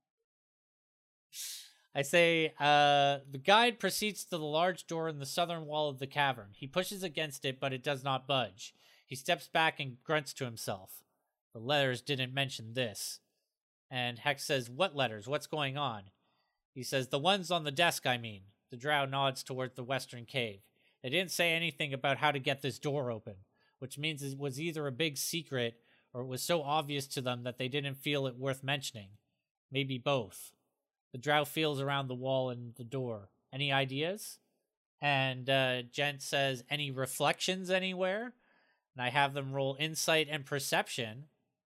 I say, the guide proceeds to the large door in the southern wall of the cavern. He pushes against it, but it does not budge. He steps back and grunts to himself. The letters didn't mention this. And Hex says, "What letters? What's going on?" He says, "The ones on the desk, I mean." The drow nods toward the western cave. They didn't say anything about how to get this door open, which means it was either a big secret or it was so obvious to them that they didn't feel it worth mentioning. Maybe both. The drow feels around the wall and the door. Any ideas? And Gent says, "Any reflections anywhere?" And I have them roll insight and perception.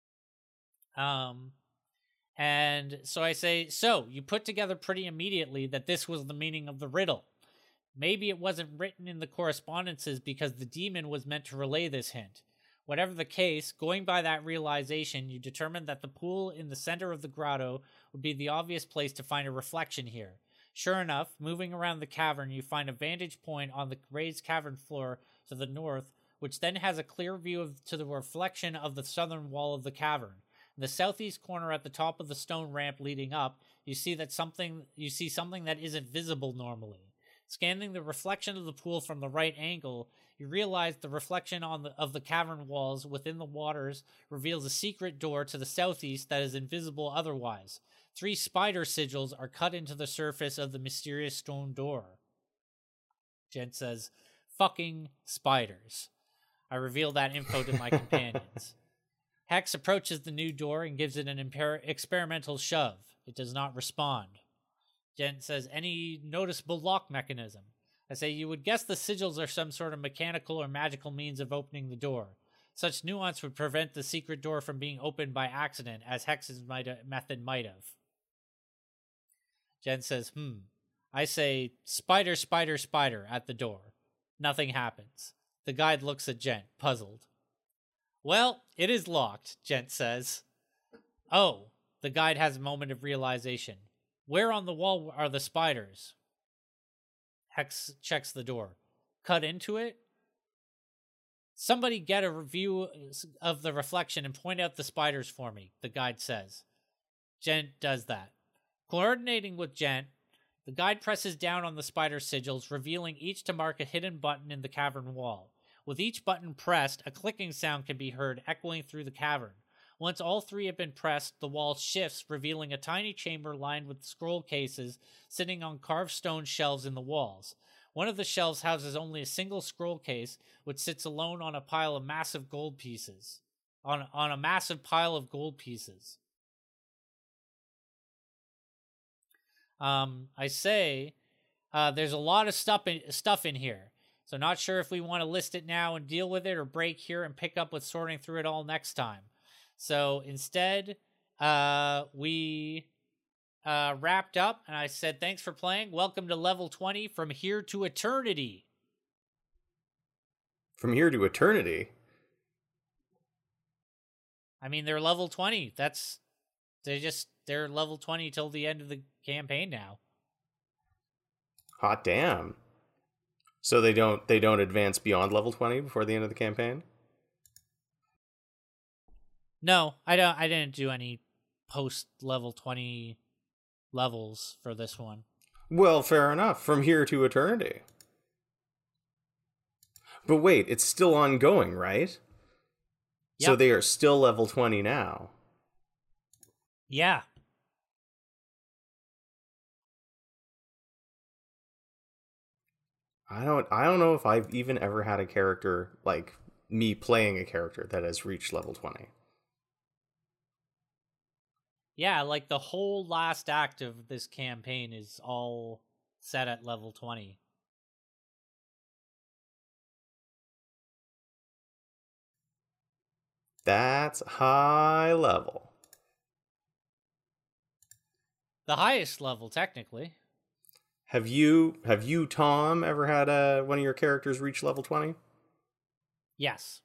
And so I say, "So, you put together pretty immediately that this was the meaning of the riddle. Maybe it wasn't written in the correspondences because the demon was meant to relay this hint. Whatever the case, going by that realization, you determined that the pool in the center of the grotto would be the obvious place to find a reflection here. Sure enough, moving around the cavern, you find a vantage point on the raised cavern floor to the north, which then has a clear view to the reflection of the southern wall of the cavern. In the southeast corner at the top of the stone ramp leading up, you see something that isn't visible normally. Scanning the reflection of the pool from the right angle, you realize the reflection of the cavern walls within the waters reveals a secret door to the southeast that is invisible otherwise. 3 spider sigils are cut into the surface of the mysterious stone door. Gent says, "Fucking spiders." I reveal that info to my companions. Hex approaches the new door and gives it an experimental shove. It does not respond. Gent says, "Any noticeable lock mechanism?" I say, "You would guess the sigils are some sort of mechanical or magical means of opening the door. Such nuance would prevent the secret door from being opened by accident, as Hex's method might have." Gent says, I say, "Spider, spider, spider," at the door. Nothing happens. The guide looks at Gent, puzzled. "Well, it is locked," Gent says. "Oh," the guide has a moment of realization. "Where on the wall are the spiders?" Hex checks the door. "Cut into it?" "Somebody get a review of the reflection and point out the spiders for me," the guide says. Gent does that. Coordinating with Gent, the guide presses down on the spider sigils, revealing each to mark a hidden button in the cavern wall. With each button pressed, a clicking sound can be heard echoing through the cavern. Once all 3 have been pressed, the wall shifts, revealing a tiny chamber lined with scroll cases sitting on carved stone shelves in the walls. One of the shelves houses only a single scroll case, which sits alone on a pile of massive gold pieces. On a massive pile of gold pieces. I say, there's a lot of stuff in here. So not sure if we want to list it now and deal with it or break here and pick up with sorting through it all next time. So instead, we wrapped up and I said, "Thanks for playing. Welcome to level 20 from here to eternity." From here to eternity? I mean, they're level 20. They're level 20 till the end of the campaign now. Hot damn. So they don't advance beyond level 20 before the end of the campaign? No, I didn't do any post level 20 levels for this one. Well, fair enough. From here to eternity. But wait, it's still ongoing, right? Yep. So they are still level 20 now. Yeah. I don't know if I've even ever had a character, like me playing a character that has reached level 20. Yeah, like the whole last act of this campaign is all set at level 20. That's high level. The highest level, technically. Have you, Tom, ever had one of your characters reach level 20? Yes.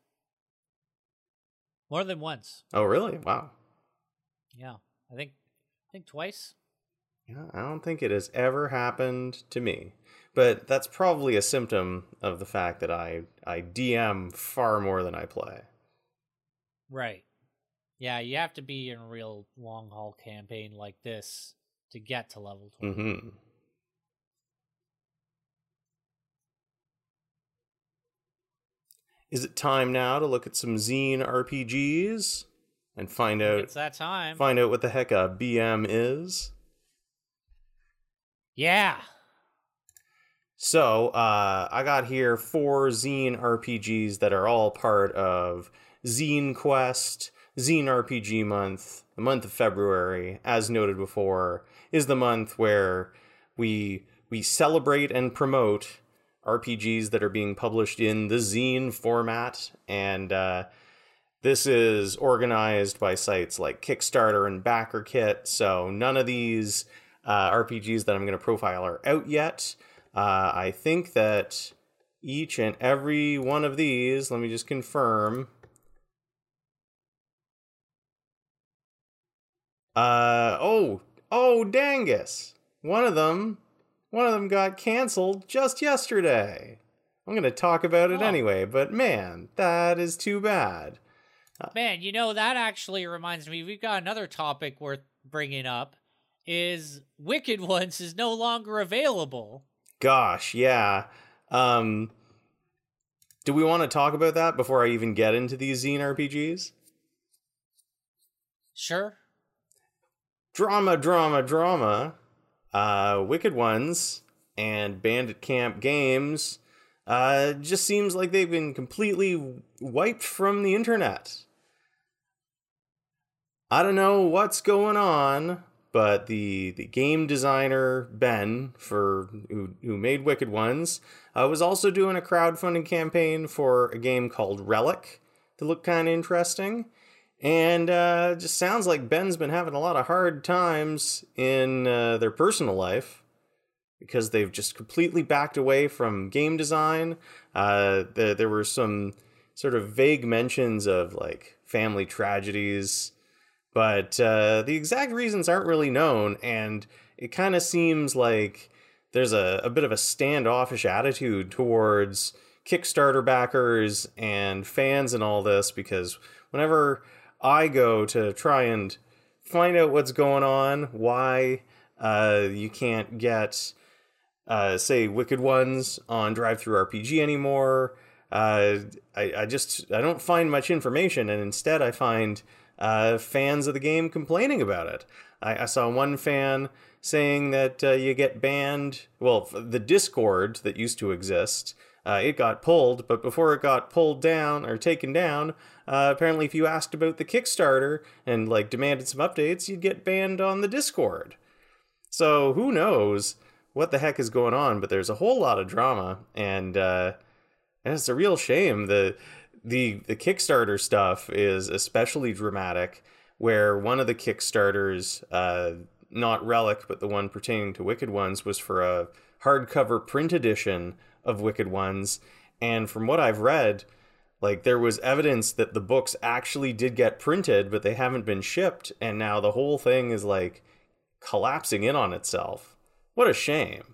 More than once. Oh, really? Wow. Yeah. I think twice. Yeah, I don't think it has ever happened to me. But that's probably a symptom of the fact that I DM far more than I play. Right. Yeah, you have to be in a real long haul campaign like this to get to level 20. Mm-hmm. Is it time now to look at some zine RPGs and find out It's that time. Find out what the heck a BM is? Yeah. So, I got here 4 zine RPGs that are all part of Zine Quest, Zine RPG Month. The month of February, as noted before, is the month where we celebrate and promote RPGs that are being published in the zine format, and this is organized by sites like Kickstarter and BackerKit, so none of these RPGs that I'm going to profile are out yet. I think that each and every one of these, let me just confirm. Oh, dangus. One of them got canceled just yesterday. I'm going to talk about it anyway, but man, that is too bad. Man, that actually reminds me, we've got another topic worth bringing up, is Wicked Ones is no longer available. Gosh, yeah. Do we want to talk about that before I even get into these zine RPGs? Sure. Drama. Wicked Ones and Bandit Camp Games just seems like they've been completely wiped from the internet. I don't know what's going on, but the game designer Ben who made Wicked Ones was also doing a crowdfunding campaign for a game called Relic that looked kind of interesting. And just sounds like Ben's been having a lot of hard times in their personal life because they've just completely backed away from game design. There were some sort of vague mentions of like family tragedies, but the exact reasons aren't really known, and it kind of seems like there's a bit of a standoffish attitude towards Kickstarter backers and fans and all this, because whenever I go to try and find out what's going on, why you can't get, say, Wicked Ones on DriveThruRPG anymore, I don't find much information, and instead I find fans of the game complaining about it. I saw one fan saying that you get banned. Well, the Discord that used to exist, it got pulled, but before it got pulled down or taken down, apparently if you asked about the Kickstarter and like demanded some updates, you'd get banned on the Discord. So who knows what the heck is going on, but there's a whole lot of drama, and it's a real shame. The Kickstarter stuff is especially dramatic, where one of the Kickstarters, not Relic, but the one pertaining to Wicked Ones, was for a hardcover print edition of Wicked Ones, and from what I've read, like, there was evidence that the books actually did get printed, but they haven't been shipped, and now the whole thing is like collapsing in on itself. What a shame.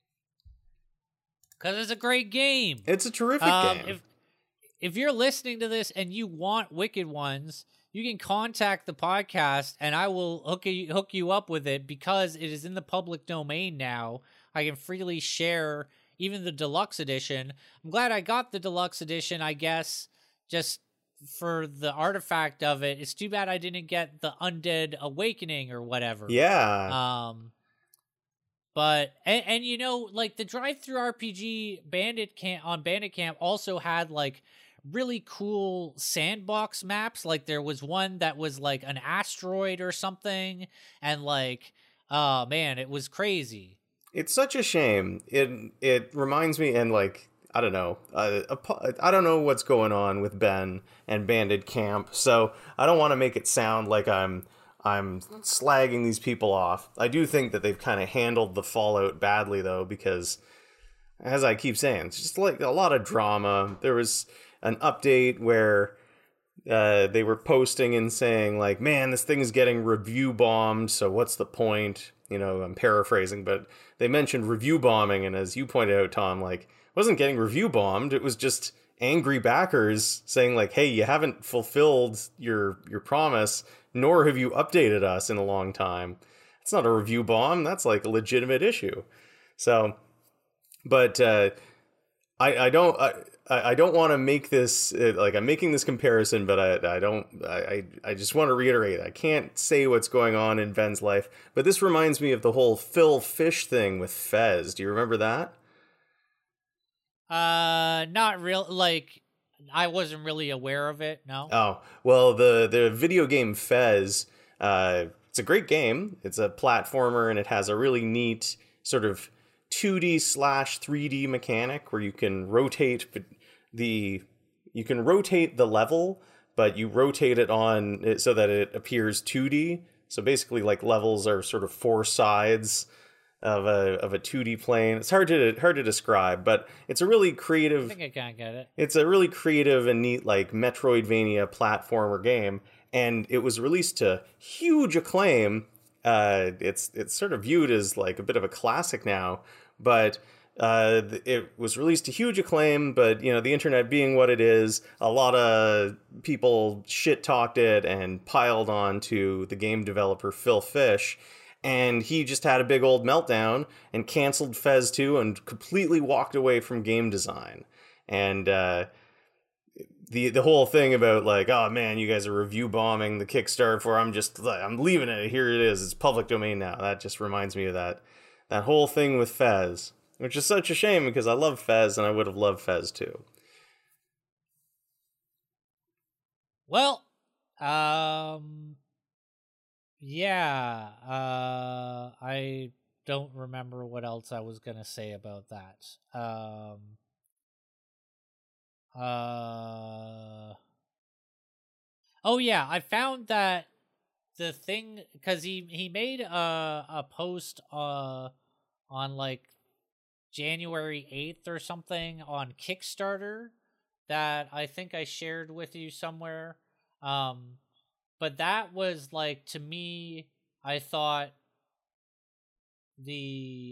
Because it's a great game. It's a terrific game. If you're listening to this and you want Wicked Ones, you can contact the podcast and I will hook you up with it, because it is in the public domain now. I can freely share even the deluxe edition. I'm glad I got the deluxe edition, I guess, just for the artifact of it. It's too bad I didn't get the Undead Awakening or whatever. Yeah. But and like the DriveThruRPG Bandit Camp also had like really cool sandbox maps. Like there was one that was like an asteroid or something, and like, oh man, it was crazy. It's such a shame. It reminds me, and like, I don't know. I don't know what's going on with Ben and Bandit Camp, so I don't want to make it sound like I'm I'm slagging these people off. I do think that they've kind of handled the Fallout badly, though, because, as I keep saying, it's just like a lot of drama. There was an update where they were posting and saying, like, man, this thing's getting review bombed, so what's the point? You know, I'm paraphrasing, but they mentioned review bombing, and as you pointed out, Tom, like, it wasn't getting review bombed, it was just angry backers saying, like, hey, you haven't fulfilled your promise, nor have you updated us in a long time. It's not a review bomb, that's like a legitimate issue. So, but I don't want to make this like I'm making this comparison, but I just want to reiterate, I can't say what's going on in Ben's life, but this reminds me of the whole Phil Fish thing with Fez. Do you remember that? Not real. Like, I wasn't really aware of it. No. Oh, well, the video game Fez, it's a great game. It's a platformer, and it has a really neat sort of 2D / 3D mechanic where you can rotate the level, but you rotate it on it so that it appears 2D. So basically, like, levels are sort of four sides of a 2D plane. It's hard to describe, but it's a really creative. I think I kind of get it. It's a really creative and neat, like, Metroidvania platformer game, and it was released to huge acclaim. It's sort of viewed as like a bit of a classic now, but it was released to huge acclaim. But you know, the internet being what it is, a lot of people shit talked it and piled on to the game developer Phil Fish. And he just had a big old meltdown and canceled Fez 2 and completely walked away from game design. And the whole thing about, like, oh man, you guys are review bombing the Kickstarter for, I'm leaving it. Here it is. It's public domain now. That just reminds me of that whole thing with Fez, which is such a shame because I love Fez and I would have loved Fez 2. Well, yeah, I don't remember what else I was gonna say about that. Oh yeah, I found that the thing, because he made a post on like January 8th or something on Kickstarter that I think I shared with you somewhere. But that was, like, to me, I thought the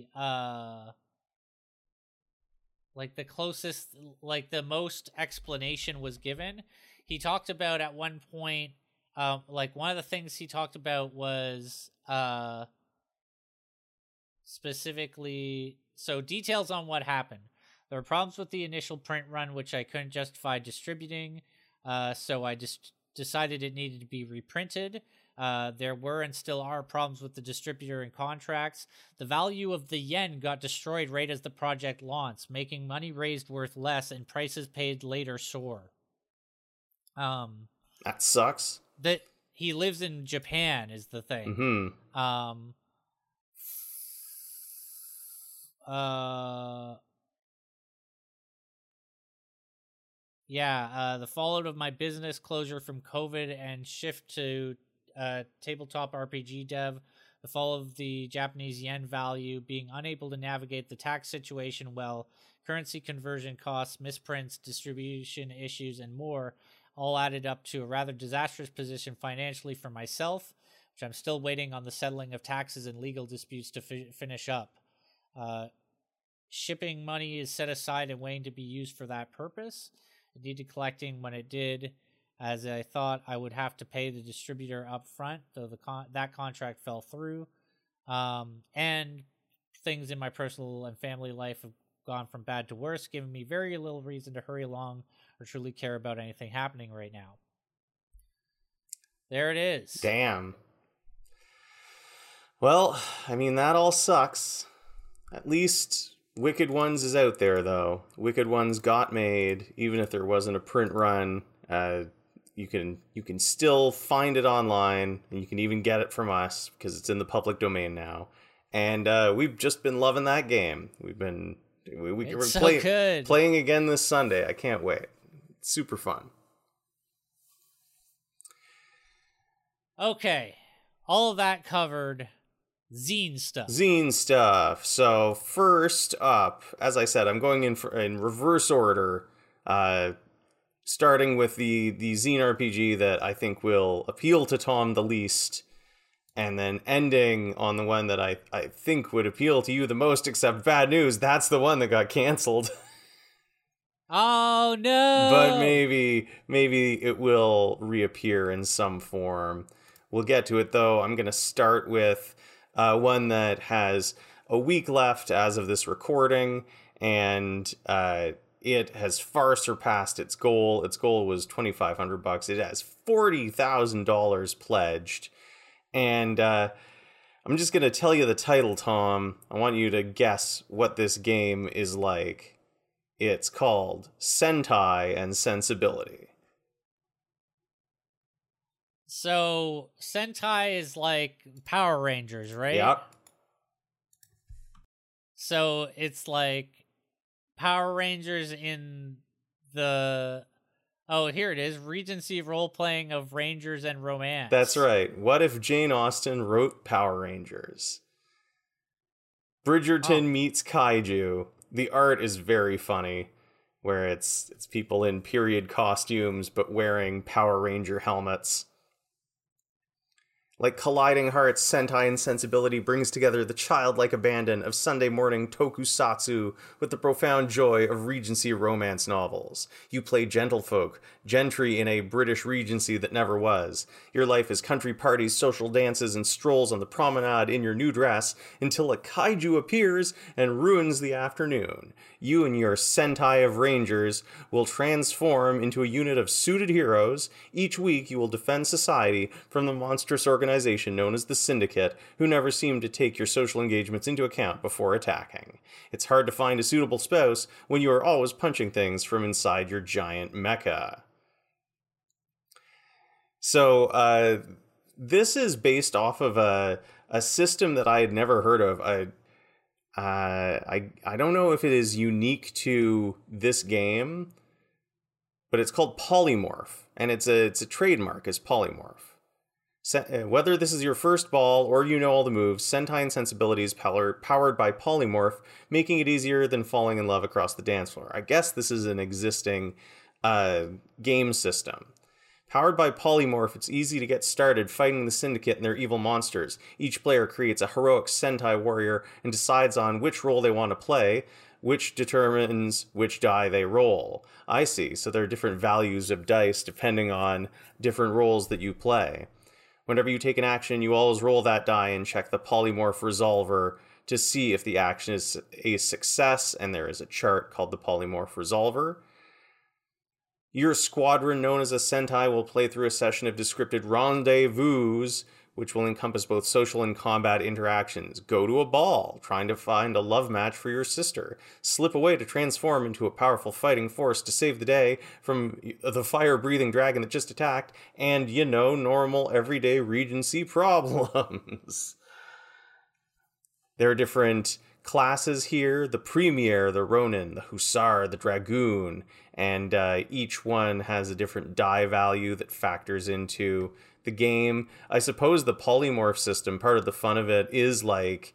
like the closest, like the most explanation was given. He talked about at one point, like, one of the things he talked about was specifically, so details on what happened. There were problems with the initial print run, which I couldn't justify distributing, so I just decided it needed to be reprinted. There were and still are problems with the distributor and contracts. The value of the yen got destroyed right as the project launched, making money raised worth less and prices paid later soar. That sucks. That he lives in Japan is the thing. Mm-hmm. Yeah, the fallout of my business closure from COVID and shift to tabletop RPG dev, the fall of the Japanese yen value, being unable to navigate the tax situation well, currency conversion costs, misprints, distribution issues, and more, all added up to a rather disastrous position financially for myself, which I'm still waiting on the settling of taxes and legal disputes to finish up. Shipping money is set aside and waiting to be used for that purpose. It needed collecting when it did, as I thought I would have to pay the distributor up front, though that contract fell through. And things in my personal and family life have gone from bad to worse, giving me very little reason to hurry along or truly care about anything happening right now. There it is. Damn. Well, I mean, that all sucks. At least Wicked Ones is out there, though. Wicked Ones got made, even if there wasn't a print run. You can still find it online, and you can even get it from us because it's in the public domain now. And we've just been loving that game. We're so good. Playing again this Sunday. I can't wait. It's super fun. Okay. all of that covered, zine stuff. Zine stuff. So first up, as I said, I'm going in reverse order, starting with the zine RPG that I think will appeal to Tom the least, and then ending on the one that I think would appeal to you the most, except bad news, that's the one that got canceled. Oh no! But maybe it will reappear in some form. We'll get to it though. I'm going to start with one that has a week left as of this recording, and it has far surpassed its goal. Its goal was $2,500. It has $40,000 pledged. And I'm just going to tell you the title, Tom. I want you to guess what this game is like. It's called Sentai and Sensibility. So, Sentai is like Power Rangers, right? Yep. So, it's like Power Rangers in the... Oh, here it is. Regency role-playing of Rangers and Romance. That's right. What if Jane Austen wrote Power Rangers? Bridgerton meets Kaiju. The art is very funny, where it's people in period costumes but wearing Power Ranger helmets. Like colliding hearts, Sentai and Sensibility brings together the childlike abandon of Sunday morning tokusatsu with the profound joy of Regency romance novels. You play gentlefolk, gentry in a British Regency that never was. Your life is country parties, social dances, and strolls on the promenade in your new dress until a kaiju appears and ruins the afternoon. You and your Sentai of Rangers will transform into a unit of suited heroes. Each week you will defend society from the monstrous organization known as the Syndicate, who never seem to take your social engagements into account before attacking. It's hard to find a suitable spouse when you are always punching things from inside your giant mecha. So, this is based off of a system that I had never heard of. I don't know if it is unique to this game, but it's called Polymorph, and it's a trademark as Polymorph. Whether this is your first ball or you know all the moves, Sentai and Sensibility is powered by Polymorph, making it easier than falling in love across the dance floor. I guess this is an existing game system. Powered by Polymorph, it's easy to get started fighting the Syndicate and their evil monsters. Each player creates a heroic Sentai warrior and decides on which role they want to play, which determines which die they roll. I see, so there are different values of dice depending on different roles that you play. Whenever you take an action, you always roll that die and check the Polymorph Resolver to see if the action is a success, and there is a chart called the Polymorph Resolver. Your squadron, known as a Sentai, will play through a session of descripted rendezvous, which will encompass both social and combat interactions. Go to a ball, trying to find a love match for your sister. Slip away to transform into a powerful fighting force to save the day from the fire-breathing dragon that just attacked, and, normal, everyday Regency problems. There are different classes here: the Premier, the Ronin, the Hussar, the Dragoon, and each one has a different die value that factors into the game. I suppose the polymorph system, part of the fun of it is like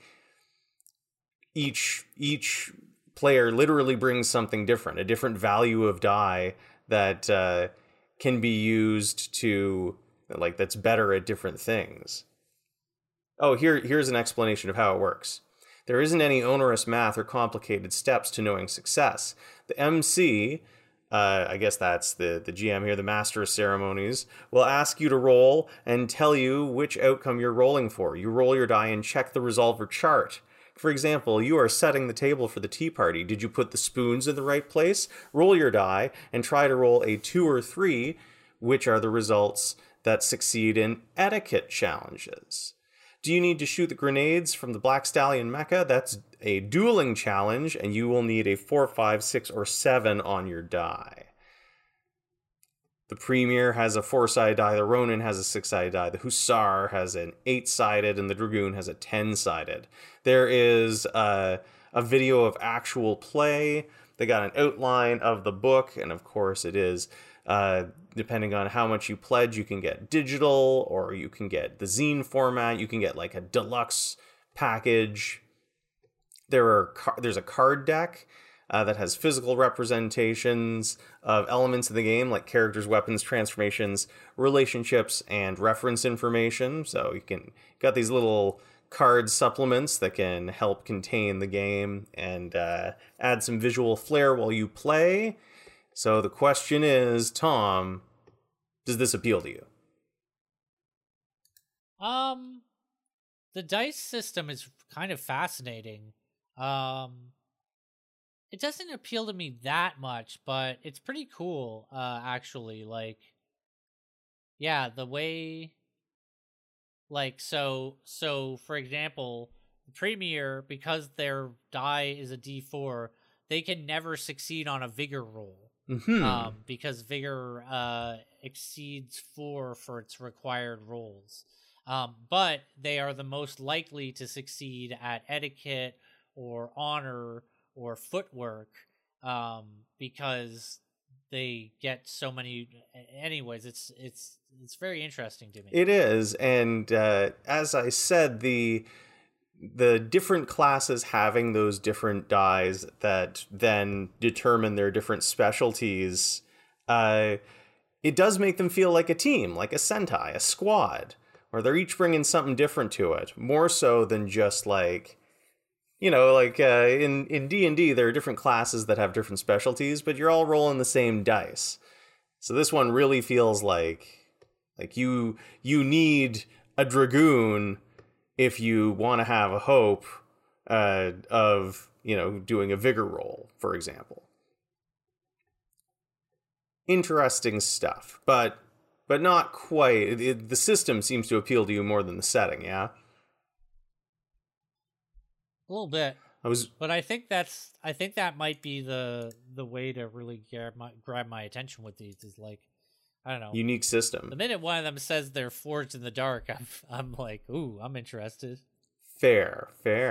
each player literally brings something different, a different value of die that can be used to, like, that's better at different things. Oh, here's an explanation of how it works. There isn't any onerous math or complicated steps to knowing success. The MC, I guess that's the GM here, the Master of Ceremonies, will ask you to roll and tell you which outcome you're rolling for. You roll your die and check the resolver chart. For example, you are setting the table for the tea party. Did you put the spoons in the right place? Roll your die and try to roll a 2 or 3, which are the results that succeed in etiquette challenges. Do you need to shoot the grenades from the Black Stallion mecha? That's a dueling challenge, and you will need a 4, 5, 6, or 7 on your die. The Premier has a 4-sided die, the Ronin has a 6-sided die, the Hussar has an 8-sided, and the Dragoon has a 10-sided. There is a video of actual play. They got an outline of the book, and of course it is Depending on how much you pledge, you can get digital, or you can get the zine format. You can get like a deluxe package. There's a card deck that has physical representations of elements of the game, like characters, weapons, transformations, relationships, and reference information. So you got these little card supplements that can help contain the game and add some visual flair while you play. So the question is, Tom, does this appeal to you? The dice system is kind of fascinating. It doesn't appeal to me that much, but it's pretty cool, actually. Like, yeah, the way, like, so for example, the Premier, because their die is a D4, they can never succeed on a vigor roll. Mm-hmm. Because vigor exceeds 4 for its required rolls. But they are the most likely to succeed at etiquette or honor or footwork, because they get so many. Anyways, it's very interesting to me. It is, and as I said, the different classes having those different dies that then determine their different specialties, it does make them feel like a team, like a Sentai, a squad, where they're each bringing something different to it, more so than just like, like in D&D, there are different classes that have different specialties, but you're all rolling the same dice. So this one really feels like you need a Dragoon if you want to have a hope of, doing a vigor roll, for example. Interesting stuff, but not quite. The system seems to appeal to you more than the setting, yeah? A little bit. But I think that might be the way to really grab my attention with these, is like, I don't know. Unique system. The minute one of them says they're forged in the dark, I'm like, ooh, I'm interested. Fair.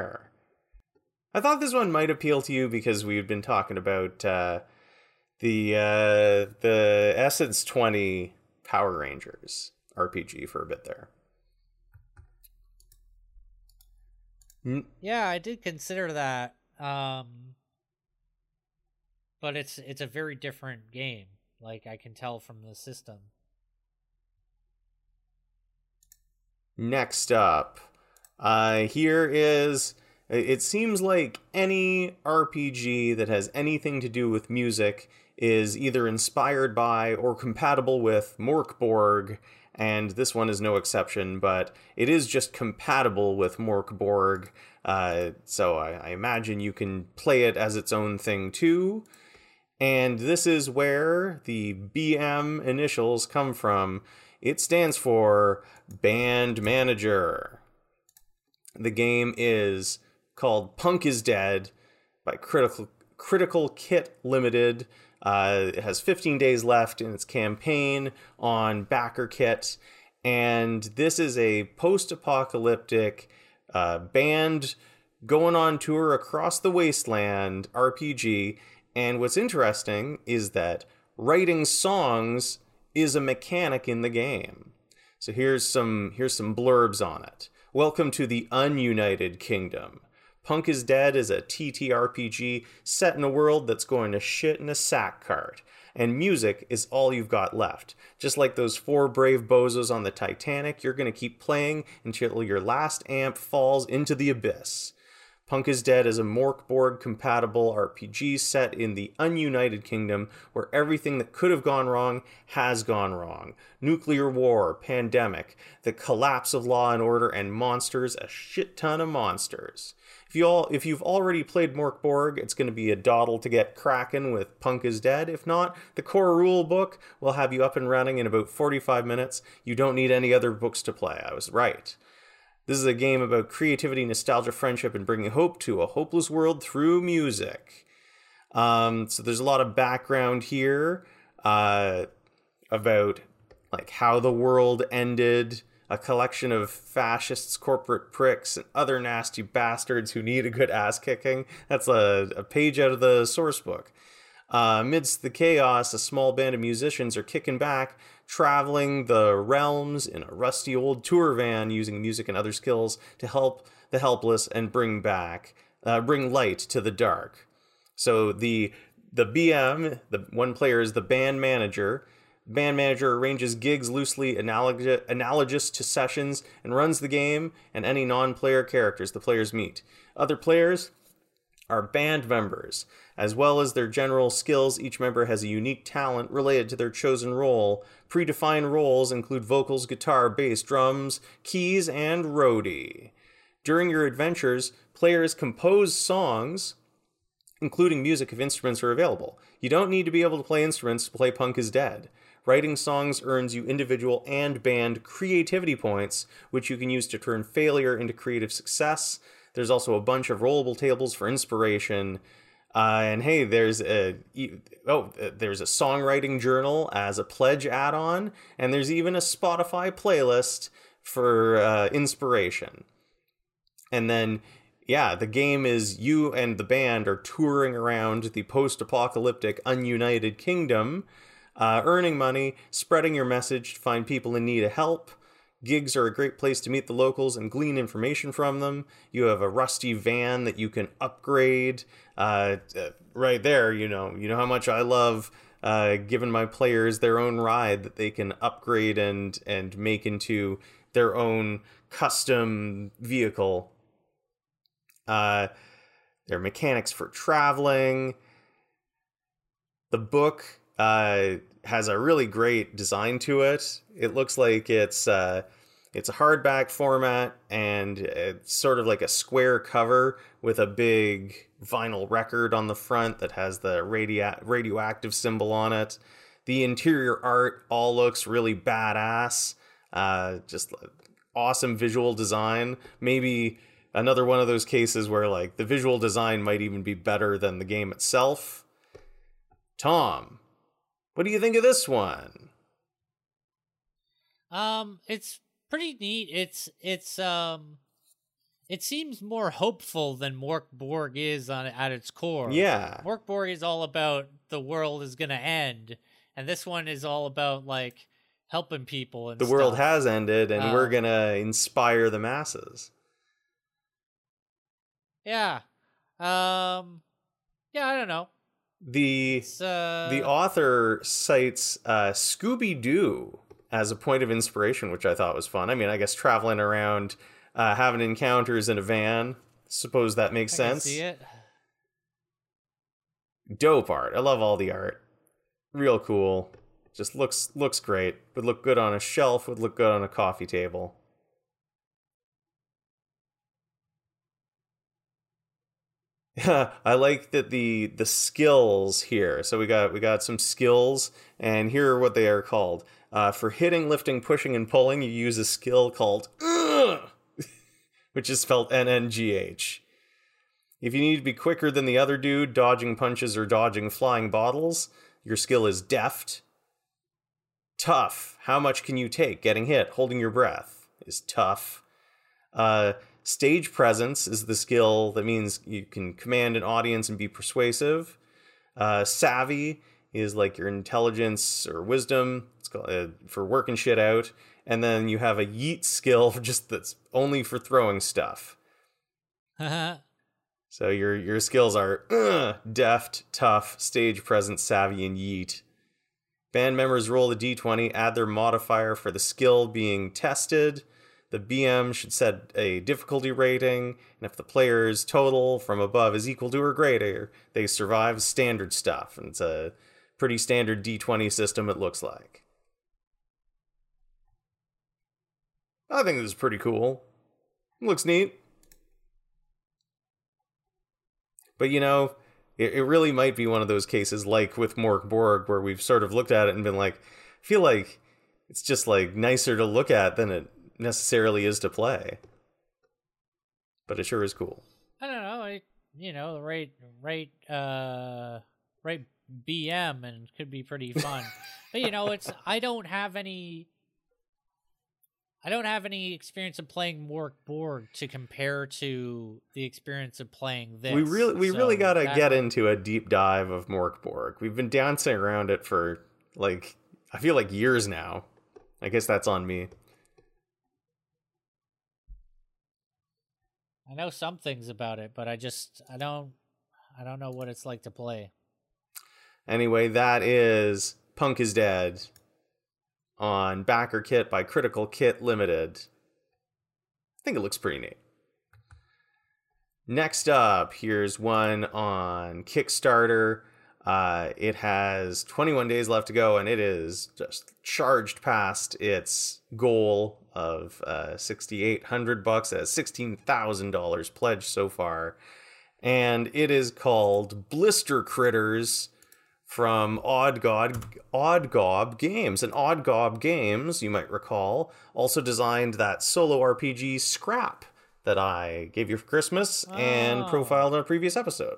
I thought this one might appeal to you because we've been talking about the Essence 20 Power Rangers RPG for a bit there. Yeah, I did consider that. But it's a very different game. Like, I can tell from the system. Next up, here is, it seems like any RPG that has anything to do with music is either inspired by or compatible with Mork Borg, and this one is no exception, but it is just compatible with Mork Borg, so I imagine you can play it as its own thing too. And this is where the BM initials come from. It stands for Band Manager. The game is called Punk is Dead by Critical Kit Limited. It has 15 days left in its campaign on BackerKit. And this is a post-apocalyptic band going on tour across the wasteland RPG. And what's interesting is that writing songs is a mechanic in the game. So here's some blurbs on it. Welcome to the Ununited Kingdom. Punk is Dead is a TTRPG set in a world that's going to shit in a sack cart. And music is all you've got left. Just like those 4 brave bozos on the Titanic, you're going to keep playing until your last amp falls into the abyss. Punk is Dead is a Mork Borg compatible RPG set in the Ununited Kingdom where everything that could have gone wrong has gone wrong. Nuclear war, pandemic, the collapse of law and order, and monsters, a shit ton of monsters. If you've already played Mork Borg, it's going to be a doddle to get cracking with Punk is Dead. If not, the core rule book will have you up and running in about 45 minutes. You don't need any other books to play. I was right. This is a game about creativity, nostalgia, friendship, and bringing hope to a hopeless world through music. So there's a lot of background here about like how the world ended, a collection of fascists, corporate pricks, and other nasty bastards who need a good ass kicking. That's a page out of the source book. Amidst the chaos, a small band of musicians are kicking back, traveling the realms in a rusty old tour van, using music and other skills to help the helpless and bring light to the dark. So the BM, the one player, is the band manager. Band manager arranges gigs loosely analogous to sessions and runs the game and any non-player characters the players meet. Other players are band members. As well as their general skills, each member has a unique talent related to their chosen role. Predefined roles include vocals, guitar, bass, drums, keys, and roadie. During your adventures, players compose songs, including music if instruments are available. You don't need to be able to play instruments to play Punk is Dead. Writing songs earns you individual and band creativity points, which you can use to turn failure into creative success. There's also a bunch of rollable tables for inspiration. And hey, there's a songwriting journal as a pledge add-on, and there's even a Spotify playlist for inspiration. And then, yeah, the game is you and the band are touring around the post-apocalyptic ununited kingdom, earning money, spreading your message to find people in need of help. Gigs are a great place to meet the locals and glean information from them. You have a rusty van that you can upgrade. Right there, you know how much I love giving my players their own ride that they can upgrade and make into their own custom vehicle. There are mechanics for traveling. The book has a really great design to it. It looks like it's a hardback format, and it's sort of like a square cover with a big vinyl record on the front that has the radioactive symbol on it. The interior art all looks really badass. Just awesome visual design. Maybe another one of those cases where like the visual design might even be better than the game itself. Tom, what do you think of this one? It's pretty neat. It seems more hopeful than Mörk Borg is at its core. Yeah. Mörk Borg is all about the world is gonna end, and this one is all about like helping people and the stuff. world has ended, and we're gonna inspire the masses. Yeah. Yeah, I don't know. The author cites Scooby-Doo as a point of inspiration, which I thought was fun. I mean, I guess traveling around, having encounters in a van. Suppose that makes sense. I can see it. Dope art. I love all the art. Real cool. Just looks great. Would look good on a shelf. Would look good on a coffee table. I like that the skills here. So we got some skills, and here are what they are called. For hitting, lifting, pushing, and pulling, you use a skill called which is spelled NNGH. If you need to be quicker than the other dude, dodging punches or dodging flying bottles, your skill is deft. Tough. How much can you take? Getting hit, holding your breath is tough. Stage presence is the skill that means you can command an audience and be persuasive. Savvy is like your intelligence or wisdom. It's called, for working shit out. And then you have a yeet skill that's only for throwing stuff. So your skills are deft, tough, stage presence, savvy, and yeet. Band members roll the d20, add their modifier for the skill being tested. The BM should set a difficulty rating, and if the player's total from above is equal to or greater, they survive standard stuff. And it's a pretty standard D20 system, it looks like. I think this is pretty cool. It looks neat. But it really might be one of those cases like with Mörk Borg where we've sort of looked at it and been like, I feel like it's just like nicer to look at than it necessarily is to play. But it sure is cool. I don't know. The right BM and could be pretty fun. But I don't have any I don't have any experience of playing Mork Borg to compare to the experience of playing this. We really got to get might... into a deep dive of Mork Borg. We've been dancing around it for, like, I feel like years now. I guess that's on me. I know some things about it, but I don't know what it's like to play. Anyway, that is Punk is Dead on Backer Kit by Critical Kit Limited. I think it looks pretty neat. Next up, here's one on Kickstarter. It has 21 days left to go, and it is just charged past its goal of $6,800. It has $16,000 pledged so far. And it is called Blister Critters from Odd Gob Games. And Odd Gob Games, you might recall, also designed that solo RPG Scrap that I gave you for Christmas and profiled in a previous episode.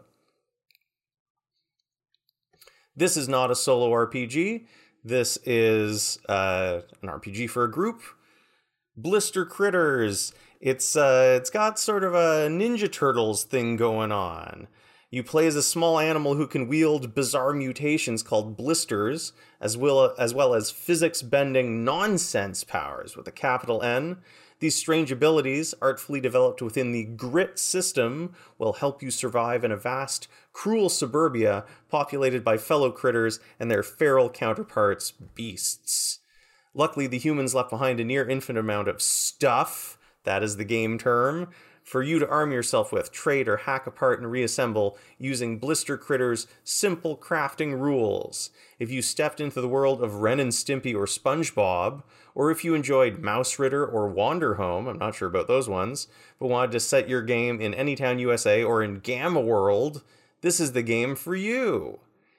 This is not a solo RPG. This is an RPG for a group. Blister Critters. It's got sort of a Ninja Turtles thing going on. You play as a small animal who can wield bizarre mutations called blisters, as well as physics-bending nonsense powers with a capital N. These strange abilities, artfully developed within the Grit system, will help you survive in a vast, cruel suburbia populated by fellow critters and their feral counterparts, beasts. Luckily, the humans left behind a near infinite amount of stuff, that is the game term, for you to arm yourself with, trade, or hack apart and reassemble using Blister Critters' simple crafting rules. If you stepped into the world of Ren and Stimpy or SpongeBob, or if you enjoyed Mouse Ritter or Wander Home, I'm not sure about those ones, but wanted to set your game in Anytown, USA or in Gamma World, this is the game for you.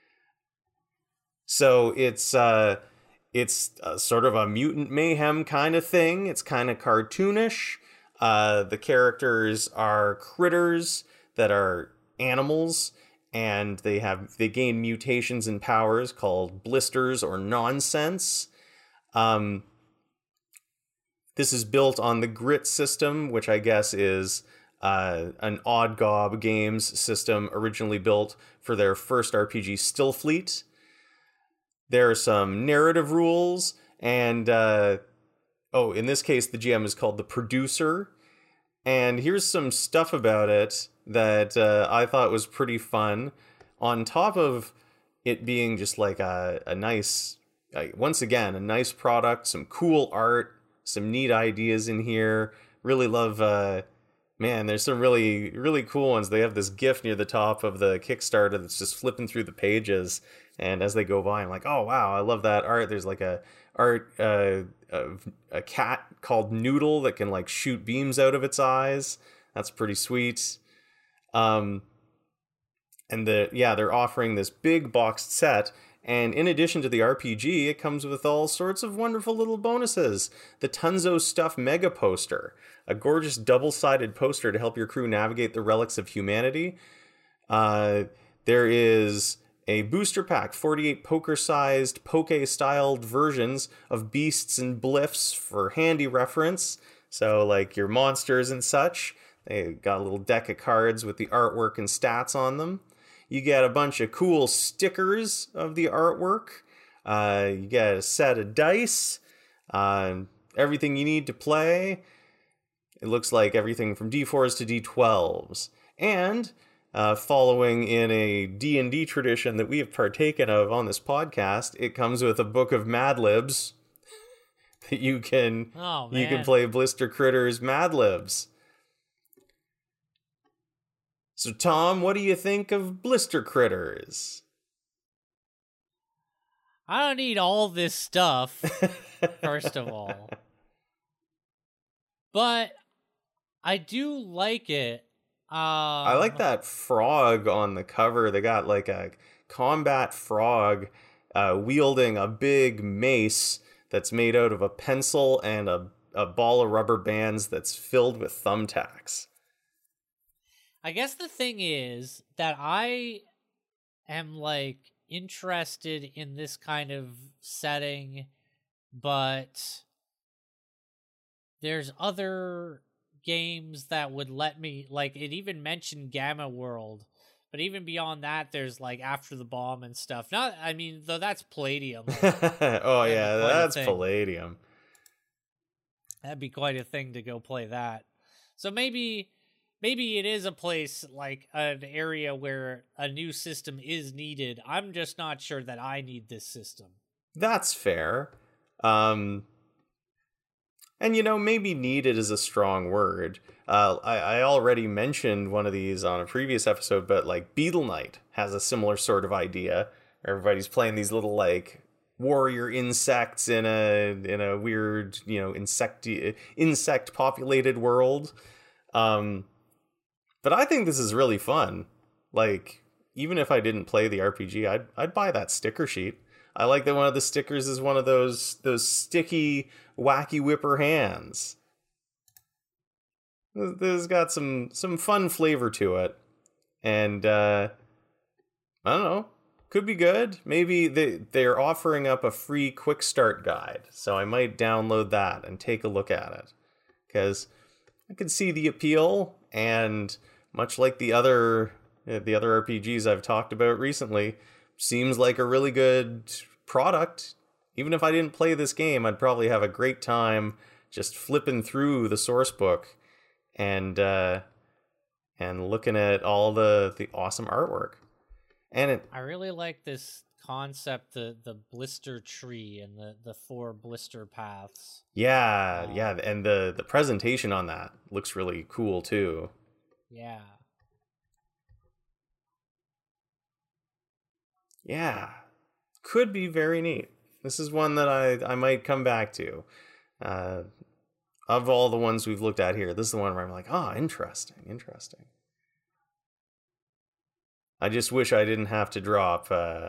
So it's sort of a mutant mayhem kind of thing. It's kind of cartoonish. The characters are critters that are animals, and they gain mutations and powers called blisters or nonsense. This is built on the Grit system, which I guess is an Odd Gob Games system originally built for their first RPG, Stillfleet. There are some narrative rules, and in this case, the GM is called the Producer. And here's some stuff about it that I thought was pretty fun. On top of it being just like a nice, once again, a nice product, some cool art, some neat ideas in here. Really love, there's some really, really cool ones. They have this GIF near the top of the Kickstarter that's just flipping through the pages. And as they go by, I'm like, oh, wow, I love that art. There's like a cat called Noodle that can like shoot beams out of its eyes. That's pretty sweet. And they're offering this big boxed set. And in addition to the RPG, it comes with all sorts of wonderful little bonuses. The Tunzo Stuff Mega Poster, a gorgeous double-sided poster to help your crew navigate the relics of humanity. There is a booster pack, 48 poker-sized, poke-styled versions of beasts and bliffs for handy reference. So, like your monsters and such. They got a little deck of cards with the artwork and stats on them. You get a bunch of cool stickers of the artwork. You get a set of dice. Everything you need to play. It looks like everything from D4s to D12s. And following in a D&D tradition that we have partaken of on this podcast, it comes with a book of Mad Libs that you can play Blister Critters Mad Libs. So, Tom, what do you think of Blister Critters? I don't need all this stuff, first of all. But I do like it. I like that frog on the cover. They got like a combat frog wielding a big mace that's made out of a pencil and a ball of rubber bands that's filled with thumbtacks. I guess the thing is that I am like interested in this kind of setting, but there's other games that would let me, like, it even mentioned Gamma World, but even beyond that, there's like After the Bomb and stuff. Not, I mean, though that's Palladium. Oh yeah, that's Palladium. That'd be quite a thing to go play that. So maybe it is a place, like an area where a new system is needed. I'm just not sure that I need this system. That's fair. And, maybe needed is a strong word. I already mentioned one of these on a previous episode, but like Beetle Knight has a similar sort of idea. Everybody's playing these little like warrior insects in a weird, insect populated world. But I think this is really fun. Like, even if I didn't play the RPG, I'd buy that sticker sheet. I like that one of the stickers is one of those sticky, wacky whipper hands. This has got some fun flavor to it. And, I don't know. Could be good. Maybe they're offering up a free quick start guide. So I might download that and take a look at it. Because I could see the appeal, and much like the other RPGs I've talked about recently, seems like a really good product. Even if I didn't play this game, I'd probably have a great time just flipping through the source book and looking at all the awesome artwork. And I really like this concept, the blister tree and the 4 blister paths. Yeah, and the presentation on that looks really cool too. Yeah. Yeah. Could be very neat. This is one that I might come back to. Of all the ones we've looked at here, this is the one where I'm like, interesting. I just wish I didn't have to drop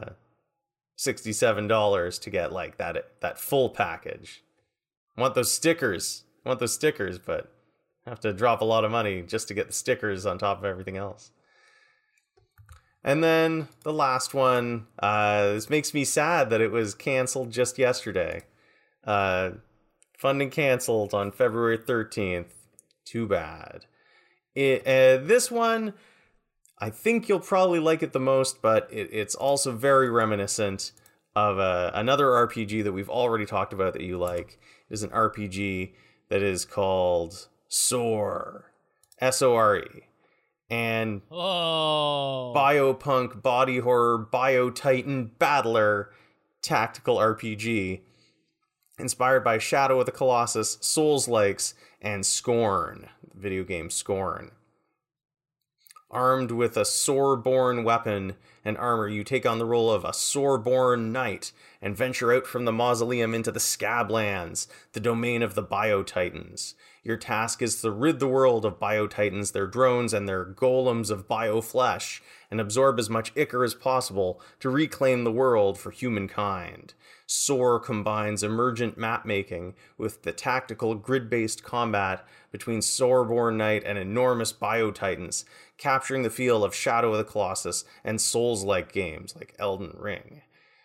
$67 to get like that full package. I want those stickers, but I have to drop a lot of money just to get the stickers on top of everything else. And then the last one, this makes me sad that it was canceled just yesterday. Funding canceled on February 13th. Too bad. This one, I think you'll probably like it the most, but it's also very reminiscent of another RPG that we've already talked about that you like. It is an RPG that is called SOAR. S-O-R-E. And biopunk, body horror, biotitan, battler, tactical RPG. Inspired by Shadow of the Colossus, Souls-likes, and Scorn, the video game Scorn. Armed with a Soarborn weapon and armor, you take on the role of a Soarborn knight and venture out from the mausoleum into the Scablands, the domain of the Biotitans. Your task is to rid the world of Biotitans, their drones, and their golems of bioflesh, and absorb as much ichor as possible to reclaim the world for humankind. SOAR combines emergent map-making with the tactical grid-based combat between Soarborn Knight and enormous Biotitans, capturing the feel of Shadow of the Colossus and Souls-like games like Elden Ring.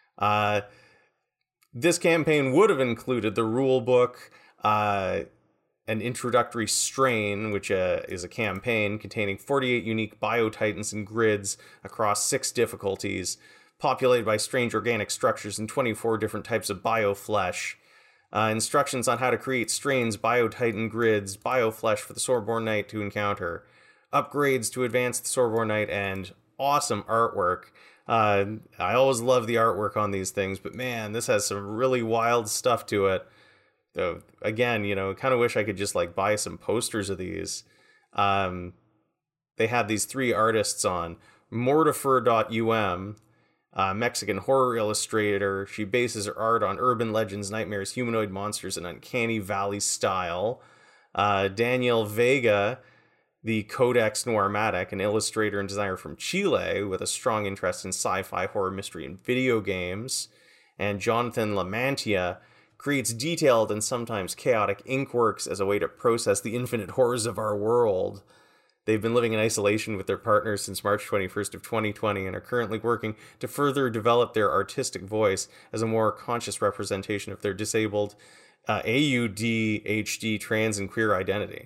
This campaign would have included the rulebook, an introductory strain, which is a campaign containing 48 unique Biotitans and grids across 6 difficulties, populated by strange organic structures and 24 different types of bioflesh. Instructions on how to create strains, Biotitan grids, bioflesh for the Soarborn Knight to encounter, upgrades to advance the Soarborn Knight, and awesome artwork. I always love the artwork on these things, but man, this has some really wild stuff to it. So again, kind of wish I could just like buy some posters of these. They had these 3 artists on. Mortifer.um, Mexican horror illustrator. She bases her art on urban legends, nightmares, humanoid monsters, and uncanny valley style. Daniel Vega, the Codex Noirmatic, an illustrator and designer from Chile with a strong interest in sci-fi, horror, mystery, and video games. And Jonathan Lamantia creates detailed and sometimes chaotic inkworks as a way to process the infinite horrors of our world. They've been living in isolation with their partners since March 21st of 2020 and are currently working to further develop their artistic voice as a more conscious representation of their disabled AUDHD trans and queer identity.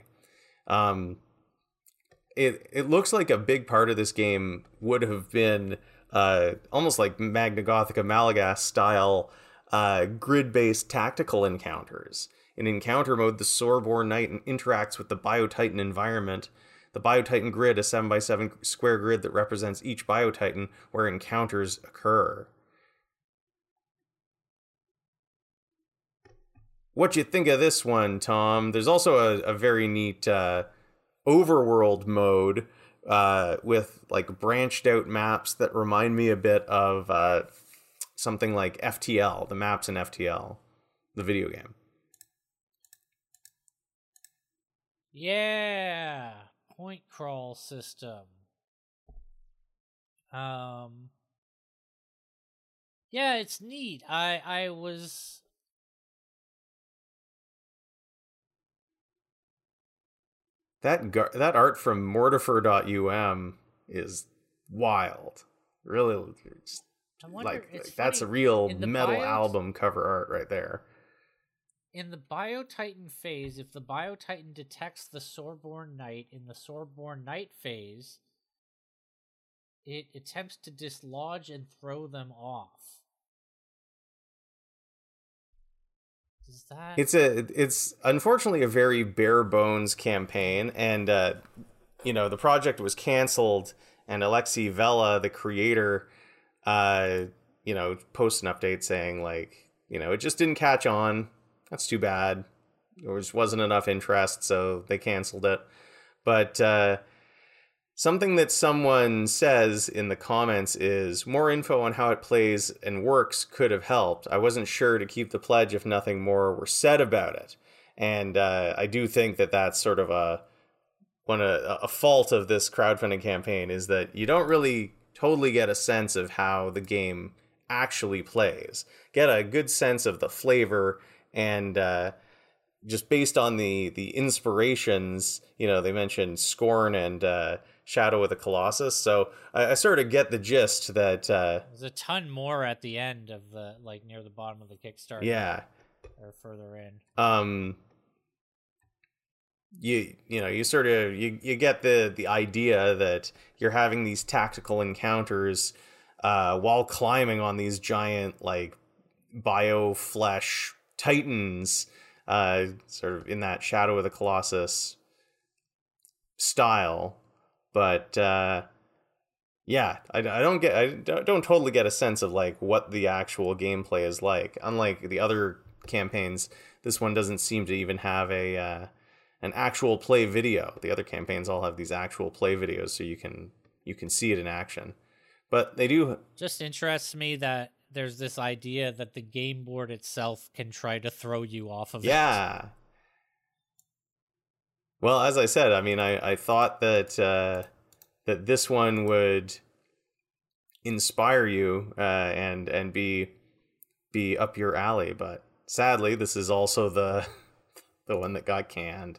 It looks like a big part of this game would have been almost like Magna Gothica Malagast style grid-based tactical encounters. In encounter mode, the Soreborn Knight interacts with the Biotitan environment. The Biotitan grid, a 7x7 square grid that represents each Biotitan where encounters occur. What you think of this one, Tom? There's also a very neat overworld mode with like branched out maps that remind me a bit of something like FTL, the maps in FTL, the video game. Yeah, point crawl system. Yeah, it's neat. I was that art from Mortifer.um is wild. Really, just, that's a real metal album cover art right there. In the Biotitan phase, if the Biotitan detects the Soreborn Knight in the Soreborn Knight phase, it attempts to dislodge and throw them off. Does that... It's unfortunately a very bare bones campaign, and the project was canceled, and Alexei Vela, the creator, posted an update saying it just didn't catch on. That's too bad. There just wasn't enough interest, so they canceled it. But something that someone says in the comments is, more info on how it plays and works could have helped. I wasn't sure to keep the pledge if nothing more were said about it. And I do think that that's sort of a fault of this crowdfunding campaign, is that you don't really totally get a sense of how the game actually plays. Get a good sense of the flavor. And just based on the inspirations, they mentioned Scorn and Shadow of the Colossus. So I sort of get the gist that there's a ton more at the end of the near the bottom of the Kickstarter. Yeah, or further in. You get the idea that you're having these tactical encounters while climbing on these giant bio flesh Titans, sort of in that Shadow of the Colossus style, but I don't totally get a sense of what the actual gameplay is like. Unlike the other campaigns, this one doesn't seem to even have an actual play video. The other campaigns all have these actual play videos, so you can see it in action. But they do. Just interests me that there's this idea that the game board itself can try to throw you off of it. Yeah. Well, as I said, I mean, I thought that that this one would inspire you and be up your alley, but sadly, this is also the one that got canned.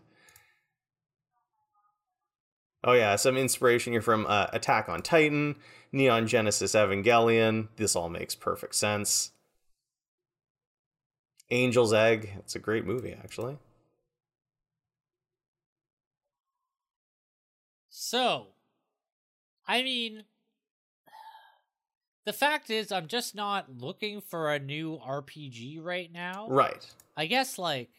Oh yeah, some inspiration here from Attack on Titan, Neon Genesis Evangelion. This all makes perfect sense. Angel's Egg. It's a great movie, actually. So, I mean, the fact is, I'm just not looking for a new RPG right now. Right. I guess,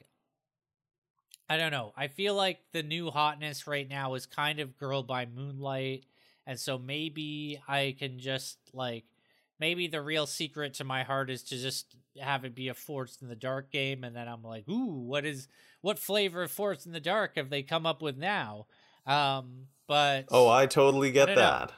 I don't know. I feel like the new hotness right now is kind of Girl by Moonlight. And so maybe I can just, maybe the real secret to my heart is to just have it be a Forged in the Dark game. And then I'm like, ooh, what flavor of Forged in the Dark have they come up with now? But... Oh, I totally get that.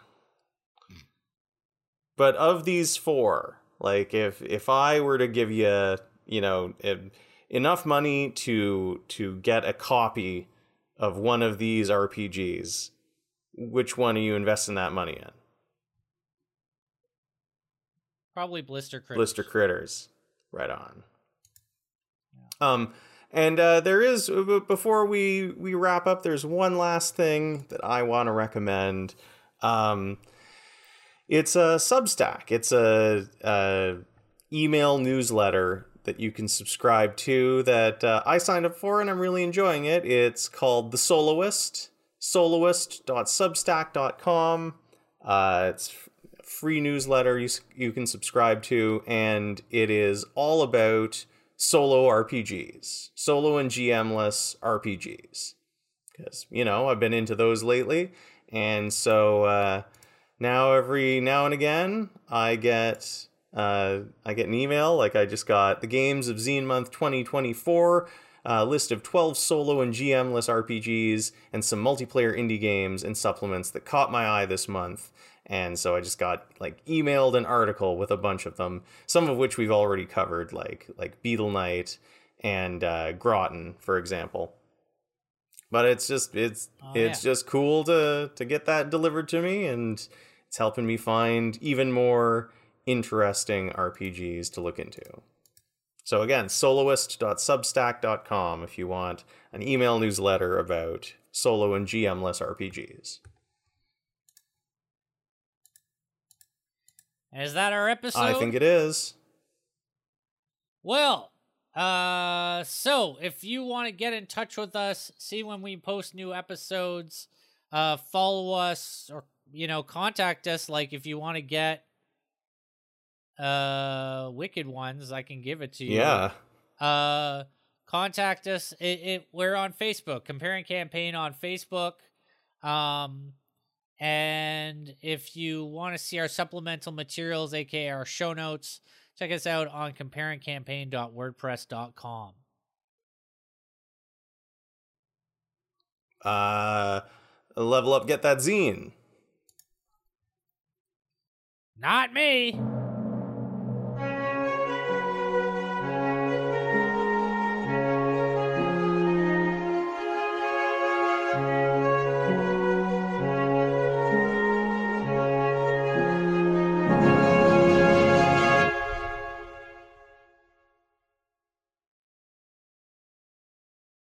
But of these four, if I were to give you, enough money to get a copy of one of these RPGs, which one are you investing that money in? Probably Blister Critters. Blister Critters. Right on. Yeah. And there is, before we wrap up, there's one last thing that I want to recommend. It's a Substack. It's a email newsletter that you can subscribe to that I signed up for and I'm really enjoying it. It's called The Soloist, soloist.substack.com. It's a free newsletter you can subscribe to, and it is all about solo RPGs, solo and GM-less RPGs. Because, I've been into those lately, and so now every now and again, I get an email, like I just got the Games of Zine Month 2024, list of 12 solo and GM-less RPGs, and some multiplayer indie games and supplements that caught my eye this month. And so I just got emailed an article with a bunch of them, some of which we've already covered, like Beetle Knight and Groton, for example. But it's just cool to get that delivered to me, and it's helping me find even more interesting RPGs to look into. So again, soloist.substack.com if you want an email newsletter about solo and GM-less RPGs. Is that our episode? I think it is. Well, so if you want to get in touch with us, see when we post new episodes, follow us, or contact us. Like if you want to get Wicked Ones, I can give it to you. Yeah. Contact us. We're on Facebook, Comparing Campaign on Facebook. And if you want to see our supplemental materials, aka our show notes, check us out on comparingcampaign.wordpress.com. Level up, get that zine. Not me.